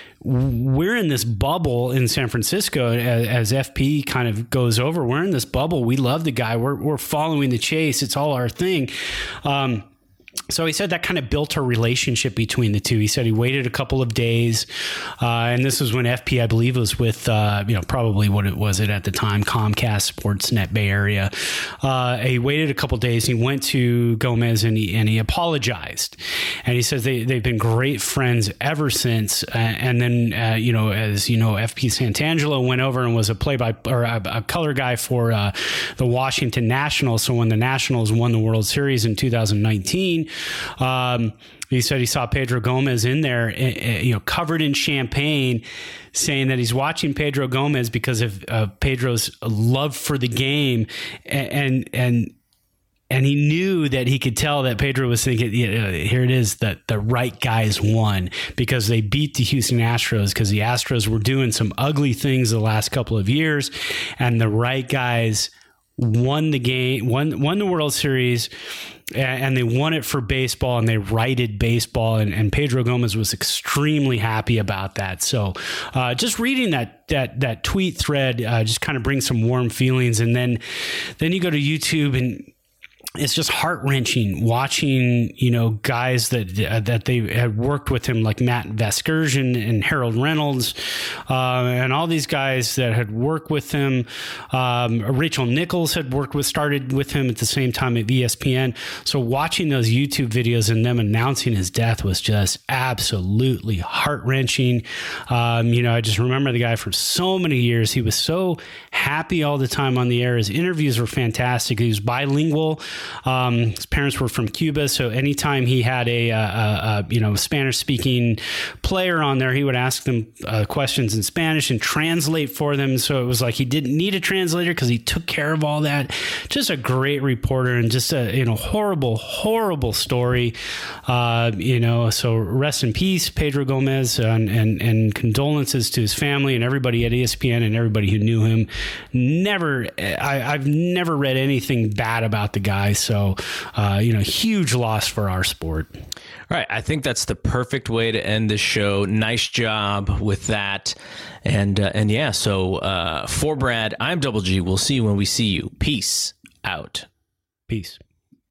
we're in this bubble in San Francisco as, as F P kind of goes over. We're in this bubble. We love the guy. We're, we're following the chase. It's all our thing. Um, So he said that kind of built a relationship between the two. He said he waited a couple of days, uh, and this was when F P, I believe, was with, uh, you know, probably what it was it at the time, Comcast, Sportsnet Bay Area. Uh, he waited a couple of days. He went to Gomez and he and he apologized, and he says they they've been great friends ever since. Uh, and then, uh, you know, as you know, F P Santangelo went over and was a play by or a, a color guy for uh, the Washington Nationals. So when the Nationals won the World Series in two thousand nineteen. Um, he said he saw Pedro Gomez in there, you know, covered in champagne, saying that he's watching Pedro Gomez because of uh, Pedro's love for the game, and and and he knew that he could tell that Pedro was thinking, yeah, here it is, that the right guys won because they beat the Houston Astros because the Astros were doing some ugly things the last couple of years, and the right guys won the game, won won the World Series. And they won it for baseball, and they righted baseball, and, and Pedro Gomez was extremely happy about that. So uh, just reading that that that tweet thread uh, just kind of brings some warm feelings. And then then you go to YouTube and it's just heart wrenching watching, you know, guys that uh, that they had worked with him, like Matt Vasgersian and Harold Reynolds, uh, and all these guys that had worked with him. Um, Rachel Nichols had worked with, started with him at the same time at E S P N. So watching those YouTube videos and them announcing his death was just absolutely heart wrenching. Um, you know, I just remember the guy for so many years. He was so happy all the time on the air. His interviews were fantastic. He was bilingual. Um, his parents were from Cuba, so anytime he had a, a, a you know Spanish-speaking player on there, he would ask them uh, questions in Spanish and translate for them. So it was like he didn't need a translator because he took care of all that. Just a great reporter and just a you know horrible, horrible story. Uh, you know, so rest in peace, Pedro Gomez, and, and and condolences to his family and everybody at E S P N and everybody who knew him. Never, I, I've never read anything bad about the guy. So, uh, you know, huge loss for our sport. All right. I think that's the perfect way to end this show. Nice job with that. And, uh, and yeah, so uh, for Brad, I'm Double G. We'll see you when we see you. Peace out. Peace.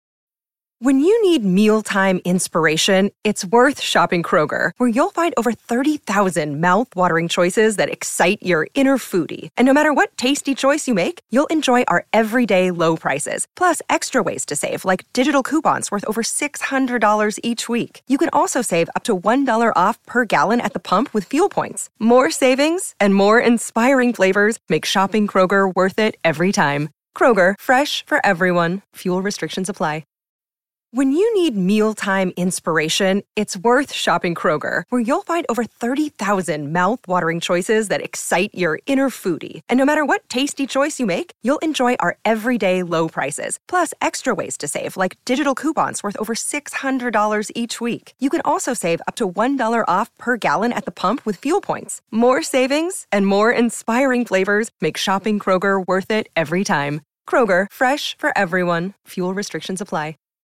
When you need mealtime inspiration, it's worth shopping Kroger, where you'll find over thirty thousand mouth-watering choices that excite your inner foodie. And no matter what tasty choice you make, you'll enjoy our everyday low prices, plus extra ways to save, like digital coupons worth over six hundred dollars each week. You can also save up to one dollar off per gallon at the pump with fuel points. More savings and more inspiring flavors make shopping Kroger worth it every time. Kroger, fresh for everyone. Fuel restrictions apply. When you need mealtime inspiration, it's worth shopping Kroger, where you'll find over thirty thousand mouth-watering choices that excite your inner foodie. And no matter what tasty choice you make, you'll enjoy our everyday low prices, plus extra ways to save, like digital coupons worth over six hundred dollars each week. You can also save up to one dollar off per gallon at the pump with fuel points. More savings and more inspiring flavors make shopping Kroger worth it every time. Kroger, fresh for everyone. Fuel restrictions apply.